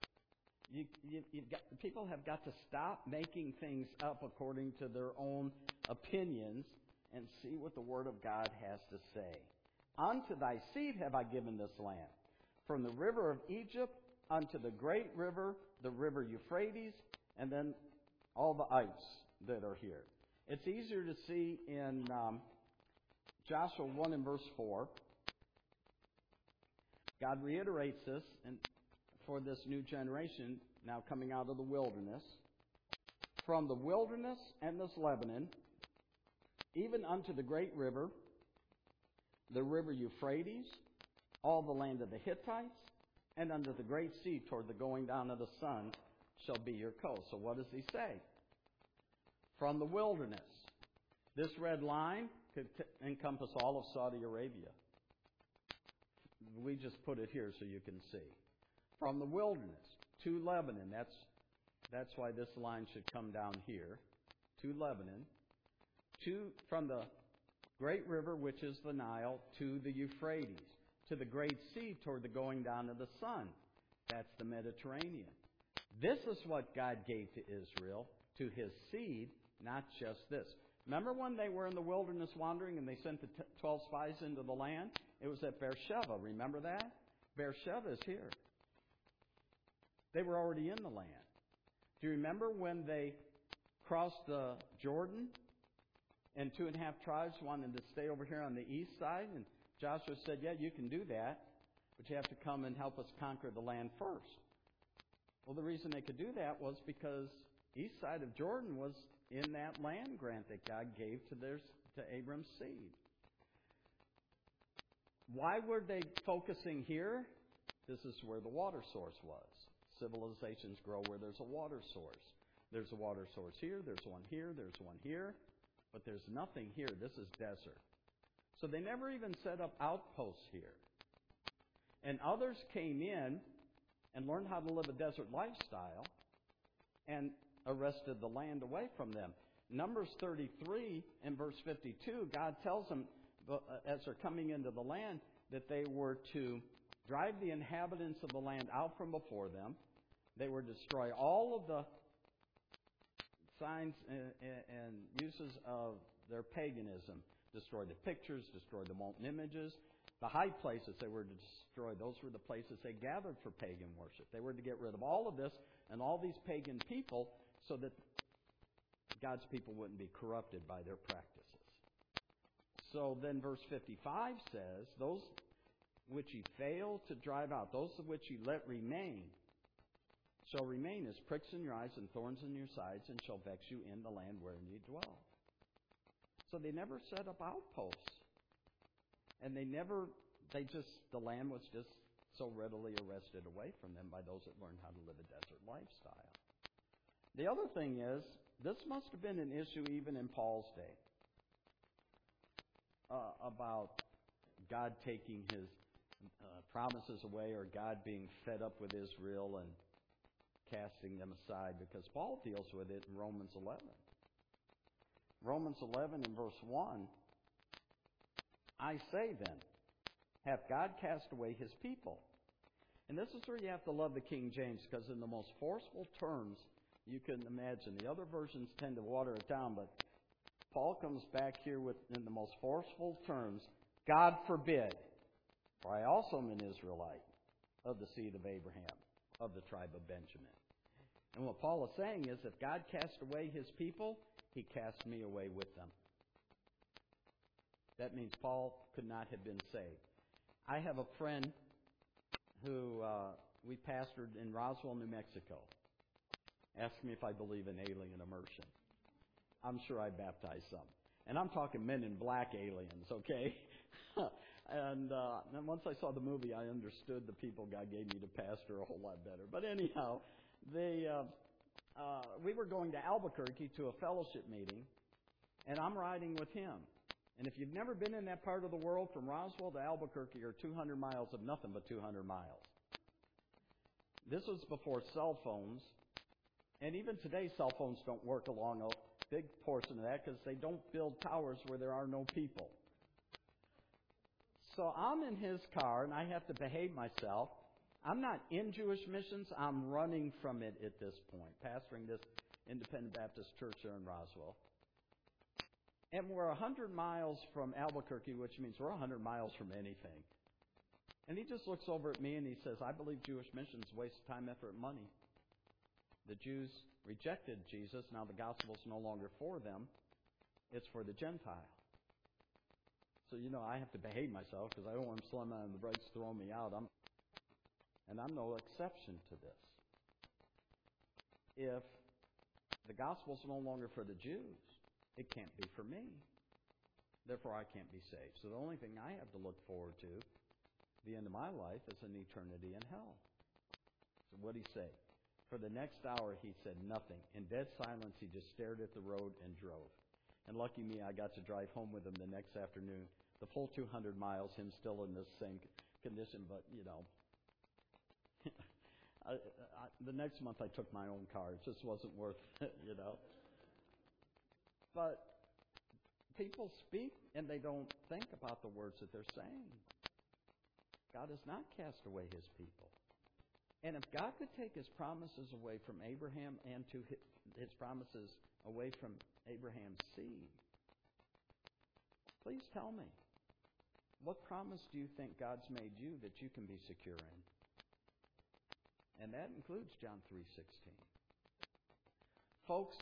People have got to stop making things up according to their own opinions and see what the Word of God has to say. Unto thy seed have I given this land, from the river of Egypt unto the great river, the river Euphrates, and then all the ites that are here. It's easier to see in Joshua 1 and verse 4. God reiterates this for this new generation now coming out of the wilderness. From the wilderness and this Lebanon, even unto the great river, the river Euphrates, all the land of the Hittites, and unto the great sea toward the going down of the sun shall be your coast. So what does he say? From the wilderness. This red line could encompass all of Saudi Arabia. We just put it here so you can see. From the wilderness to Lebanon. That's why this line should come down here. To Lebanon. From the great river, which is the Nile, to the Euphrates. To the great sea toward the going down of the sun. That's the Mediterranean. This is what God gave to Israel, to his seed, not just this. Remember when they were in the wilderness wandering and they sent the 12 spies into the land? It was at Beersheba. Remember that? Beersheba is here. They were already in the land. Do you remember when they crossed the Jordan and 2.5 tribes wanted to stay over here on the east side? And Joshua said, yeah, you can do that, but you have to come and help us conquer the land first. Well, the reason they could do that was because east side of Jordan was in that land grant that God gave to Abram's seed. Why were they focusing here? This is where the water source was. Civilizations grow where there's a water source. There's a water source here, there's one here, there's one here, but there's nothing here. This is desert. So they never even set up outposts here. And others came in and learned how to live a desert lifestyle and arrested the land away from them. Numbers 33 and verse 52, God tells them, as they're coming into the land, that they were to drive the inhabitants of the land out from before them. They were to destroy all of the signs and uses of their paganism. Destroy the pictures, destroy the molten images. The high places they were to destroy, those were the places they gathered for pagan worship. They were to get rid of all of this and all these pagan people so that God's people wouldn't be corrupted by their practices. So then verse 55 says, those which ye fail to drive out, those of which ye let remain, shall remain as pricks in your eyes and thorns in your sides, and shall vex you in the land wherein ye dwell. So they never set up outposts. And the land was just so readily arrested away from them by those that learned how to live a desert lifestyle. The other thing is, this must have been an issue even in Paul's day, about God taking his promises away, or God being fed up with Israel and casting them aside, because Paul deals with it in Romans 11. Romans 11 and verse 1, I say then, hath God cast away his people? And this is where you have to love the King James, because in the most forceful terms you can imagine. The other versions tend to water it down, but Paul comes back here with, in the most forceful terms, God forbid, for I also am an Israelite of the seed of Abraham, of the tribe of Benjamin. And what Paul is saying is, if God cast away his people, he cast me away with them. That means Paul could not have been saved. I have a friend who we pastored in Roswell, New Mexico. Asked me if I believe in alien immersion. I'm sure I baptized some. And I'm talking men in black aliens, okay? And then once I saw the movie, I understood the people God gave me to pastor a whole lot better. But anyhow, we were going to Albuquerque to a fellowship meeting, and I'm riding with him. And if you've never been in that part of the world, from Roswell to Albuquerque are 200 miles of nothing but 200 miles. This was before cell phones. And even today, cell phones don't work along a big portion of that because they don't build towers where there are no people. So I'm in his car, and I have to behave myself. I'm not in Jewish missions. I'm running from it at this point, pastoring this Independent Baptist church here in Roswell. And we're 100 miles from Albuquerque, which means we're 100 miles from anything. And he just looks over at me and he says, I believe Jewish missions waste time, effort, and money. The Jews rejected Jesus. Now the gospel's no longer for them. It's for the Gentile. So, I have to behave myself because I don't want him slamming on the brakes, throwing me out. And I'm no exception to this. If the gospel's no longer for the Jews, it can't be for me. Therefore, I can't be saved. So the only thing I have to look forward to, the end of my life, is an eternity in hell. So what did he say? For the next hour, he said nothing. In dead silence, he just stared at the road and drove. And lucky me, I got to drive home with him the next afternoon. The full 200 miles, him still in the same condition, but, the next month I took my own car. It just wasn't worth it, But people speak and they don't think about the words that they're saying. God has not cast away his people. And if God could take his promises away from Abraham and to his promises away from Abraham's seed, please tell me, what promise do you think God's made you that you can be secure in? And that includes John 3:16. Folks,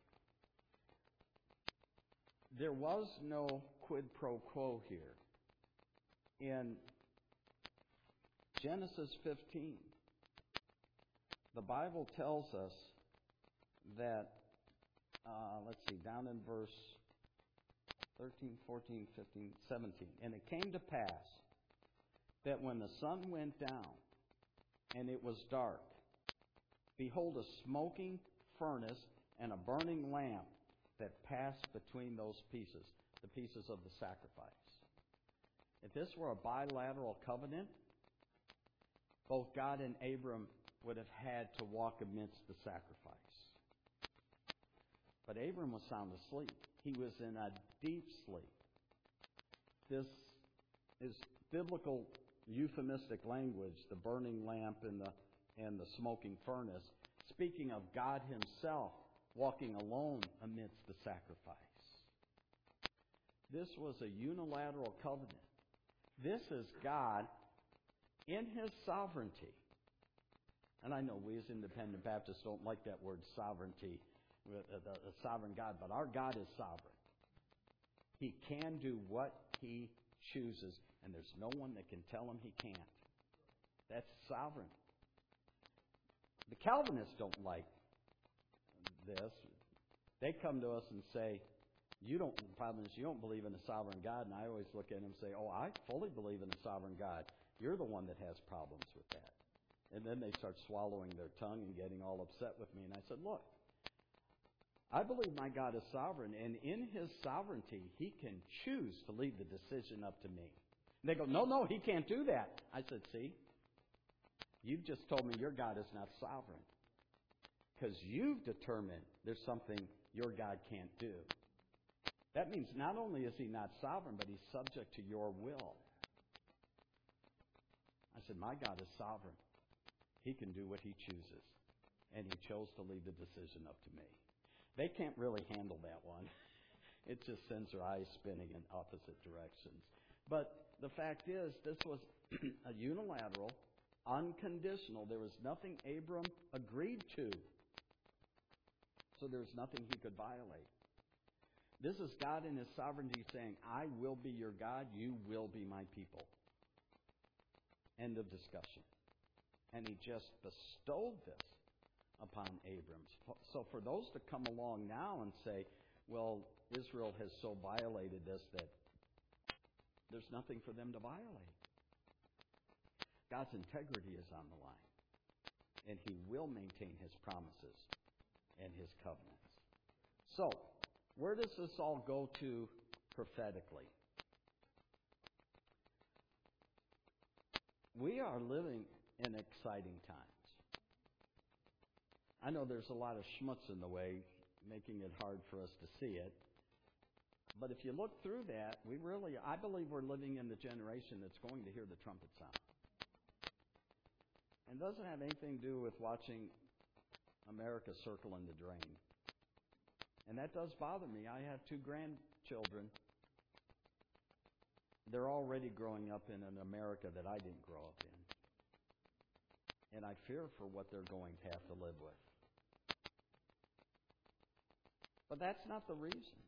there was no quid pro quo here. In Genesis 15, the Bible tells us that, down in verse 13, 14, 15, 17. And it came to pass that when the sun went down and it was dark, behold, a smoking furnace and a burning lamp that passed between those pieces, the pieces of the sacrifice. If this were a bilateral covenant, both God and Abram would have had to walk amidst the sacrifice. But Abram was sound asleep. He was in a deep sleep. This is biblical euphemistic language, the burning lamp and the smoking furnace, speaking of God himself walking alone amidst the sacrifice. This was a unilateral covenant. This is God in his sovereignty. And I know we as Independent Baptists don't like that word sovereignty, a sovereign God, but our God is sovereign. He can do what he chooses, and there's no one that can tell him he can't. That's sovereign. The Calvinists don't like this. They come to us and say, you don't believe in a sovereign God. And I always look at them and say, I fully believe in a sovereign God. You're the one that has problems with that. And then they start swallowing their tongue and getting all upset with me. And I said, look, I believe my God is sovereign, and in his sovereignty, he can choose to leave the decision up to me. And they go, no, he can't do that. I said, see, you've just told me your God is not sovereign because you've determined there's something your God can't do. That means not only is he not sovereign, but he's subject to your will. I said, my God is sovereign. He can do what he chooses. And he chose to leave the decision up to me. They can't really handle that one. It just sends their eyes spinning in opposite directions. But the fact is, this was a unilateral, unconditional. There was nothing Abram agreed to. So there's nothing he could violate. This is God in his sovereignty saying, I will be your God, you will be my people. End of discussion. And he just bestowed this upon Abram. So for those to come along now and say, well, Israel has so violated this that there's nothing for them to violate. God's integrity is on the line. And he will maintain his promises and his covenants. So, where does this all go to prophetically? We are living in exciting times. I know there's a lot of schmutz in the way, making it hard for us to see it. But if you look through that, I believe we're living in the generation that's going to hear the trumpet sound. And it doesn't have anything to do with watching America circle in the drain. And that does bother me. I have 2 grandchildren. They're already growing up in an America that I didn't grow up in. And I fear for what they're going to have to live with. But that's not the reason.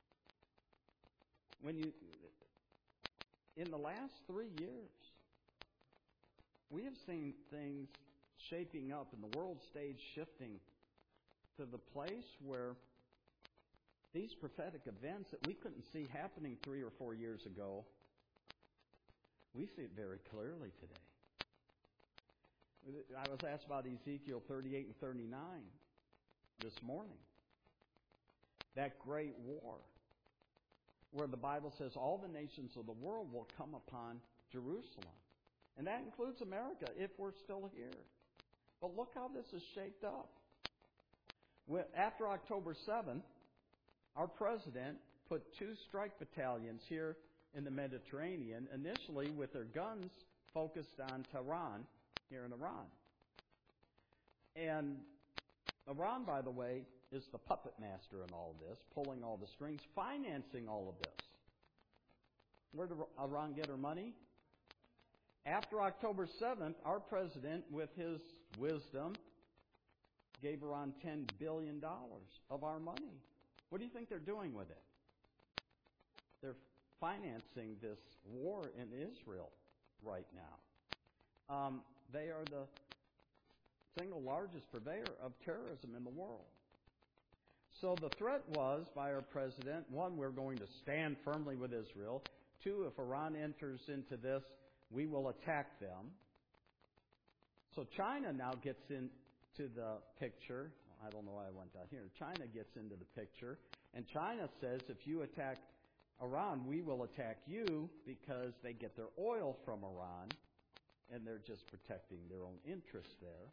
In the last 3 years, we have seen things shaping up and the world stage shifting to the place where these prophetic events that we couldn't see happening 3 or 4 years ago, we see it very clearly today. I was asked about Ezekiel 38 and 39 this morning. That great war, where the Bible says all the nations of the world will come upon Jerusalem. And that includes America, if we're still here. But look how this is shaped up. After October 7th, our president put 2 strike battalions here in the Mediterranean, initially with their guns focused on Tehran, here in Iran. And Iran, by the way, is the puppet master in all of this, pulling all the strings, financing all of this. Where did Iran get her money? After October 7th, our president, with his wisdom, gave Iran $10 billion of our money. What do you think they're doing with it? They're financing this war in Israel right now. They are the single largest purveyor of terrorism in the world. So the threat was by our president, 1, we're going to stand firmly with Israel. 2, if Iran enters into this, we will attack them. So China now gets into the picture. I don't know why I went down here. China gets into the picture. And China says, if you attack Iran, we will attack you, because they get their oil from Iran. And they're just protecting their own interests there.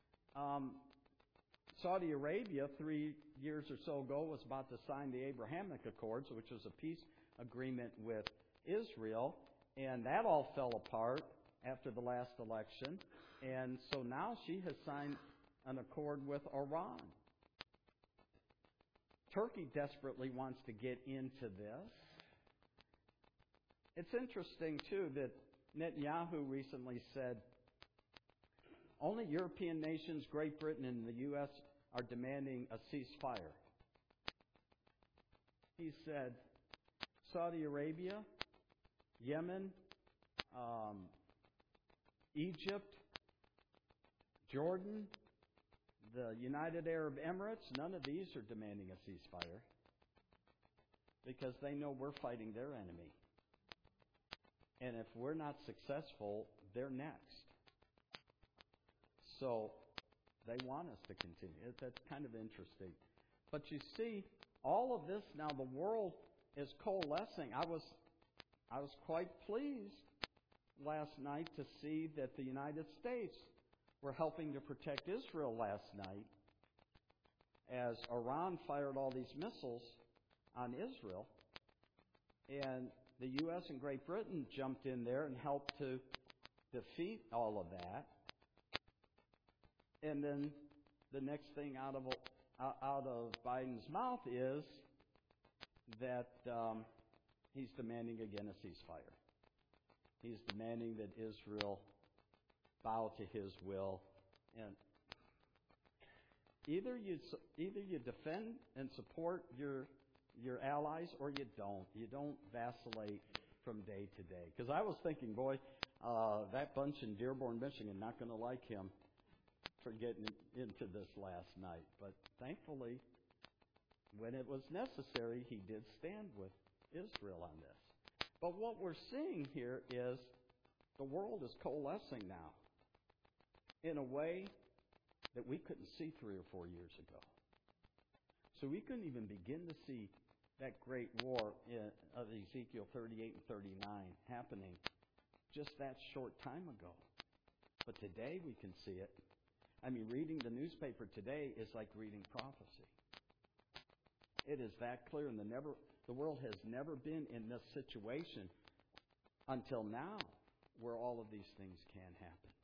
Saudi Arabia, 3 years or so ago, was about to sign the Abrahamic Accords, which was a peace agreement with Israel. And that all fell apart after the last election. And so now she has signed an accord with Iran. Turkey desperately wants to get into this. It's interesting, too, that Netanyahu recently said, only European nations, Great Britain and the U.S., are demanding a ceasefire. He said Saudi Arabia, Yemen, Egypt, Jordan, the United Arab Emirates, none of these are demanding a ceasefire because they know we're fighting their enemy. And if we're not successful, they're next. So they want us to continue. That's kind of interesting. But you see, all of this now, the world is coalescing. I was quite pleased last night to see that the United States were helping to protect Israel last night as Iran fired all these missiles on Israel. And the U.S. and Great Britain jumped in there and helped to defeat all of that. And then the next thing out of Biden's mouth is that he's demanding again a ceasefire. He's demanding that Israel bow to his will. And either you defend and support your allies, or you don't. You don't vacillate from day to day. Because I was thinking, boy, that bunch in Dearborn, Michigan, not going to like him for getting into this last night. But thankfully, when it was necessary, he did stand with Israel on this. But what we're seeing here is the world is coalescing now in a way that we couldn't see 3 or 4 years ago. So we couldn't even begin to see that great war of Ezekiel 38 and 39 happening just that short time ago. But today we can see it. I mean, reading the newspaper today is like reading prophecy. It is that clear, and the world has never been in this situation until now, where all of these things can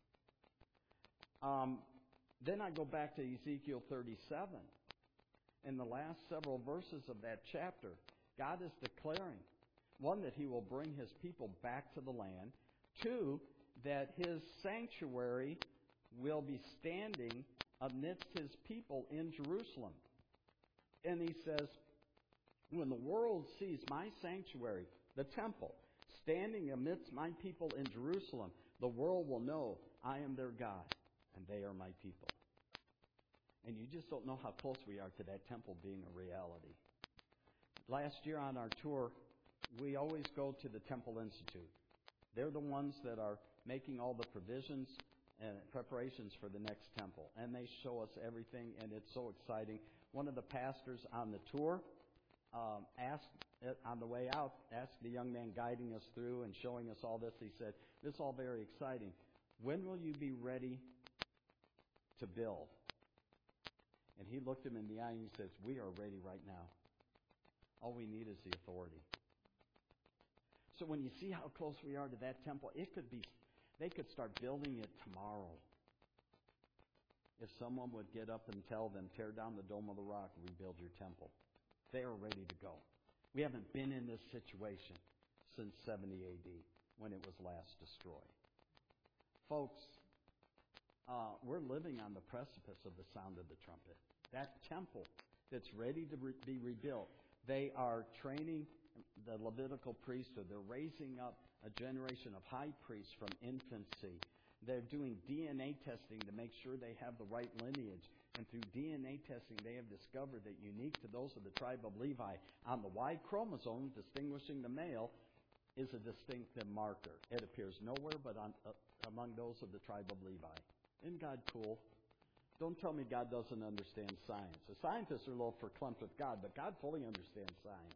happen. Then I go back to Ezekiel 37. In the last several verses of that chapter, God is declaring, one, that He will bring His people back to the land. Two, that His sanctuary will be standing amidst His people in Jerusalem. And He says, when the world sees my sanctuary, the temple, standing amidst my people in Jerusalem, the world will know I am their God and they are my people. And you just don't know how close we are to that temple being a reality. Last year on our tour, we always go to the Temple Institute. They're the ones that are making all the provisions and preparations for the next temple. And they show us everything, and it's so exciting. One of the pastors on the tour asked, on the way out, asked the young man guiding us through and showing us all this. He said, "This is all very exciting. When will you be ready to build?" And he looked him in the eye and he says, "We are ready right now. All we need is the authority." So when you see how close we are to that temple, they could start building it tomorrow. If someone would get up and tell them, tear down the Dome of the Rock and rebuild your temple. They are ready to go. We haven't been in this situation since 70 A.D. when it was last destroyed. Folks, we're living on the precipice of the sound of the trumpet. That temple that's ready to be rebuilt, they are training the Levitical priesthood. They're raising up a generation of high priests from infancy. They're doing DNA testing to make sure they have the right lineage. And through DNA testing, they have discovered that unique to those of the tribe of Levi, on the Y chromosome, distinguishing the male, is a distinctive marker. It appears nowhere but among those of the tribe of Levi. Isn't God cool? Don't tell me God doesn't understand science. The scientists are a little verklempt with God, but God fully understands science.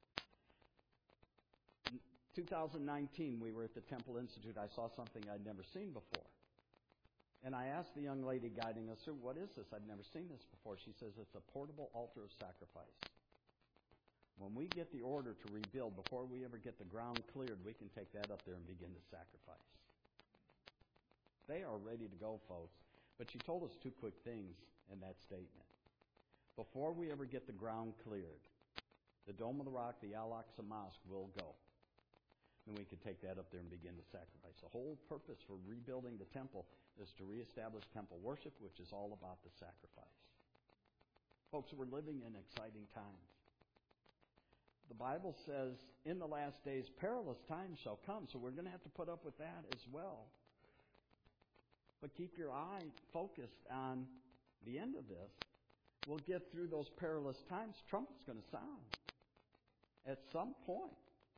In 2019, we were at the Temple Institute. I saw something I'd never seen before. And I asked the young lady guiding us through, "What is this? I've never seen this before." She says, "It's a portable altar of sacrifice. When we get the order to rebuild, before we ever get the ground cleared, we can take that up there and begin to sacrifice." They are ready to go, folks. But she told us two quick things in that statement. Before we ever get the ground cleared, the Dome of the Rock, the Al-Aqsa Mosque will go. And we can take that up there and begin to sacrifice. The whole purpose for rebuilding the temple is to reestablish temple worship, which is all about the sacrifice. Folks, we're living in exciting times. The Bible says, in the last days, perilous times shall come. So we're going to have to put up with that as well. But keep your eye focused on the end of this. We'll get through those perilous times. Trumpet's going to sound at some point.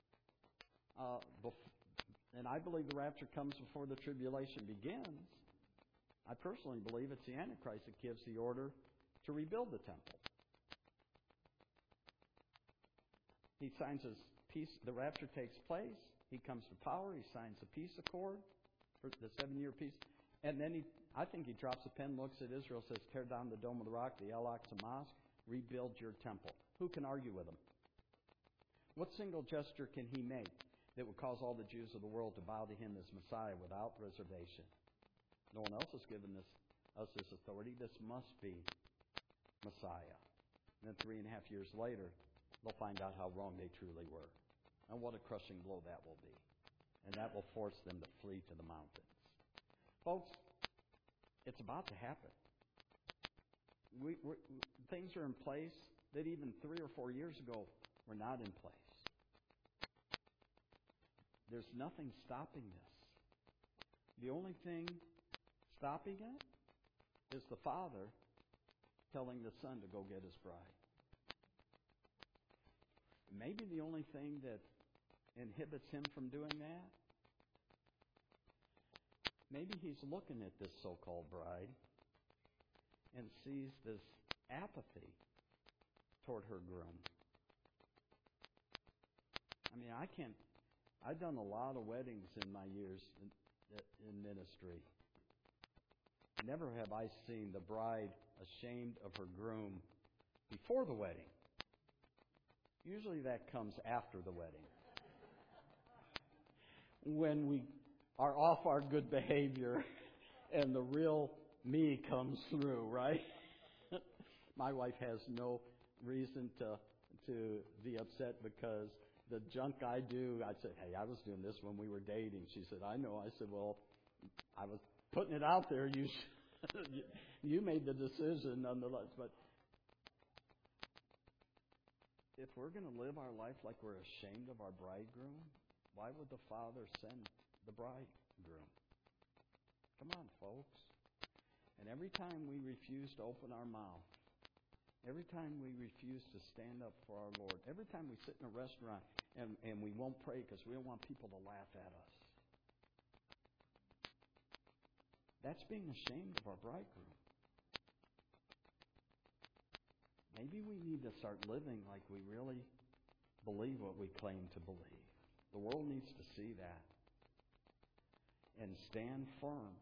And I believe the rapture comes before the tribulation begins. I personally believe it's the Antichrist that gives the order to rebuild the temple. He signs his peace. The rapture takes place. He comes to power. He signs the peace accord for the 7-year peace. And then I think he drops a pen, looks at Israel, says, "Tear down the Dome of the Rock, the Al-Aqsa Mosque, rebuild your temple." Who can argue with him? What single gesture can he make that would cause all the Jews of the world to bow to him as Messiah without reservation? No one else has given us this authority. This must be Messiah. And then 3.5 years later, they'll find out how wrong they truly were. And what a crushing blow that will be. And that will force them to flee to the mountains. Folks, it's about to happen. Things are in place that even 3 or 4 years ago were not in place. There's nothing stopping this. The only thing stopping it is the Father telling the Son to go get His bride. Maybe the only thing that inhibits Him from doing that, maybe He's looking at this so-called bride and sees this apathy toward her groom. I mean, I've done a lot of weddings in my years in ministry. Never have I seen the bride ashamed of her groom before the wedding. Usually that comes after the wedding. When we are off our good behavior and the real me comes through, right? My wife has no reason to be upset because the junk I do, I said, hey, I was doing this when we were dating. She said, I know. I said, well, I was putting it out there. You made the decision nonetheless. But if we're going to live our life like we're ashamed of our bridegroom, why would the Father send the bridegroom? Come on, folks. And every time we refuse to open our mouth, every time we refuse to stand up for our Lord, every time we sit in a restaurant and we won't pray because we don't want people to laugh at us, that's being ashamed of our bridegroom. Maybe we need to start living like we really believe what we claim to believe. The world needs to see that and stand firm,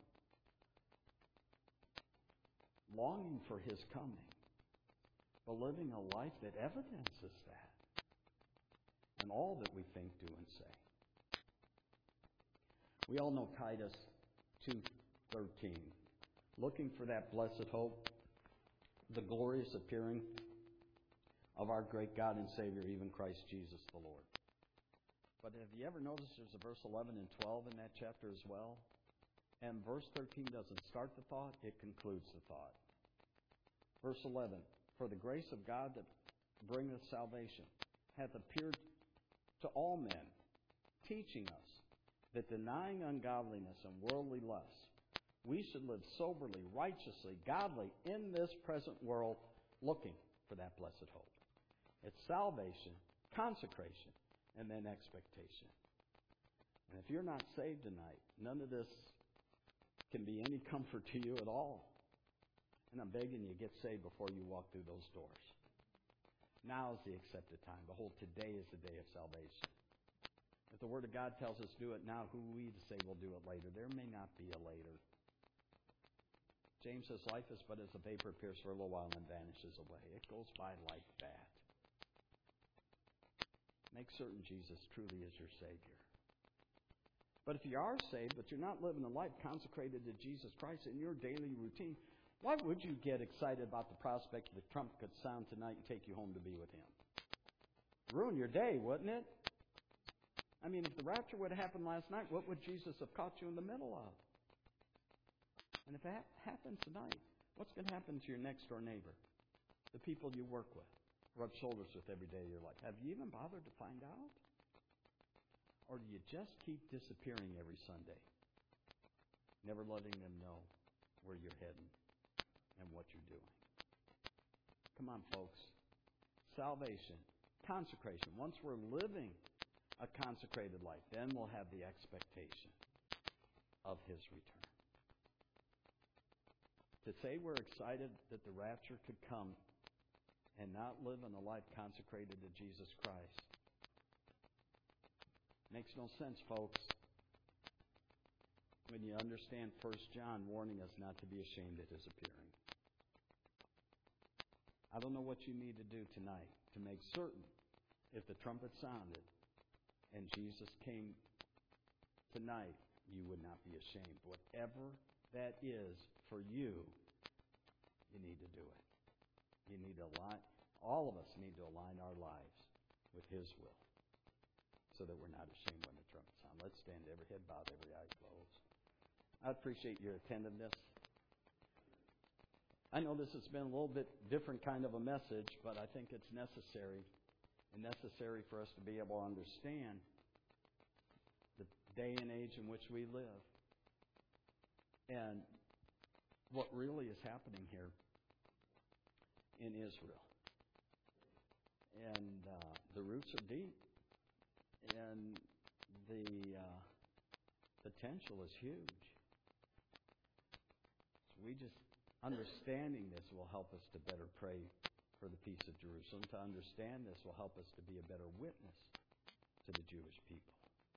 longing for His coming, but living a life that evidences that in all that we think, do, and say. We all know Titus 2:13, looking for that blessed hope, the glorious appearing of our great God and Savior, even Christ Jesus the Lord. But have you ever noticed there's a verse 11 and 12 in that chapter as well? And verse 13 doesn't start the thought, it concludes the thought. Verse 11, for the grace of God that bringeth salvation hath appeared to all men, teaching us that denying ungodliness and worldly lusts, we should live soberly, righteously, godly in this present world, looking for that blessed hope. It's salvation, consecration, and then expectation. And if you're not saved tonight, none of this can be any comfort to you at all. And I'm begging you, get saved before you walk through those doors. Now is the accepted time. Behold, today is the day of salvation. If the Word of God tells us do it now, who are we to say we'll do it later? There may not be a later. James says life is but as a vapor, appears for a little while and then vanishes away. It goes by like that. Make certain Jesus truly is your Savior. But if you are saved, but you're not living a life consecrated to Jesus Christ in your daily routine, why would you get excited about the prospect that the trumpet could sound tonight and take you home to be with Him? Ruin your day, wouldn't it? I mean, if the rapture would have happened last night, what would Jesus have caught you in the middle of? And if that happens tonight, what's going to happen to your next door neighbor? The people you work with, rub shoulders with every day of your life. Have you even bothered to find out? Or do you just keep disappearing every Sunday, never letting them know where you're heading and what you're doing? Come on, folks. Salvation, consecration. Once we're living a consecrated life, then we'll have the expectation of His return. To say we're excited that the rapture could come and not live in a life consecrated to Jesus Christ makes no sense, folks, when you understand 1 John warning us not to be ashamed at His appearing. I don't know what you need to do tonight to make certain if the trumpet sounded and Jesus came tonight, you would not be ashamed. Whatever that is for you, you need to do it. You need to align. All of us need to align our lives with His will so that we're not ashamed when the trumpet sounds. Let's stand, every head bowed, every eye closed. I appreciate your attentiveness. I know this has been a little bit different kind of a message, but I think it's necessary, and necessary for us to be able to understand the day and age in which we live and what really is happening here in Israel. And the roots are deep, and the potential is huge. So we just understanding this will help us to better pray for the peace of Jerusalem. To understand this will help us to be a better witness to the Jewish people.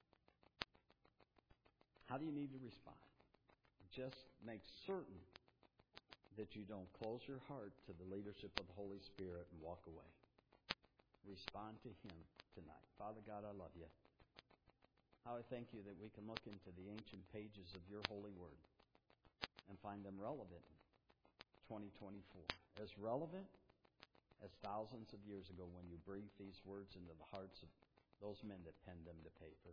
How do you need to respond? Just make certain that you don't close your heart to the leadership of the Holy Spirit and walk away. respond to Him tonight. Father God, I love You. How I thank You that we can look into the ancient pages of Your holy word and find them relevant in 2024. As relevant as thousands of years ago when You breathed these words into the hearts of those men that penned them to paper.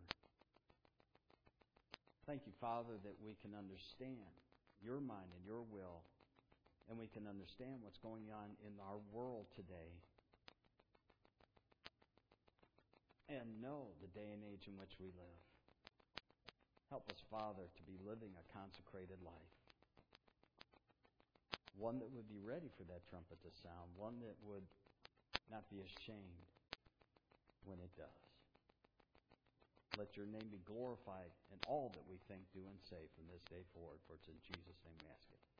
Thank You, Father, that we can understand Your mind and Your will, and we can understand what's going on in our world today and know the day and age in which we live. Help us, Father, to be living a consecrated life. One that would be ready for that trumpet to sound. One that would not be ashamed when it does. Let Your name be glorified in all that we think, do, and say from this day forward. For it's in Jesus' name we ask it.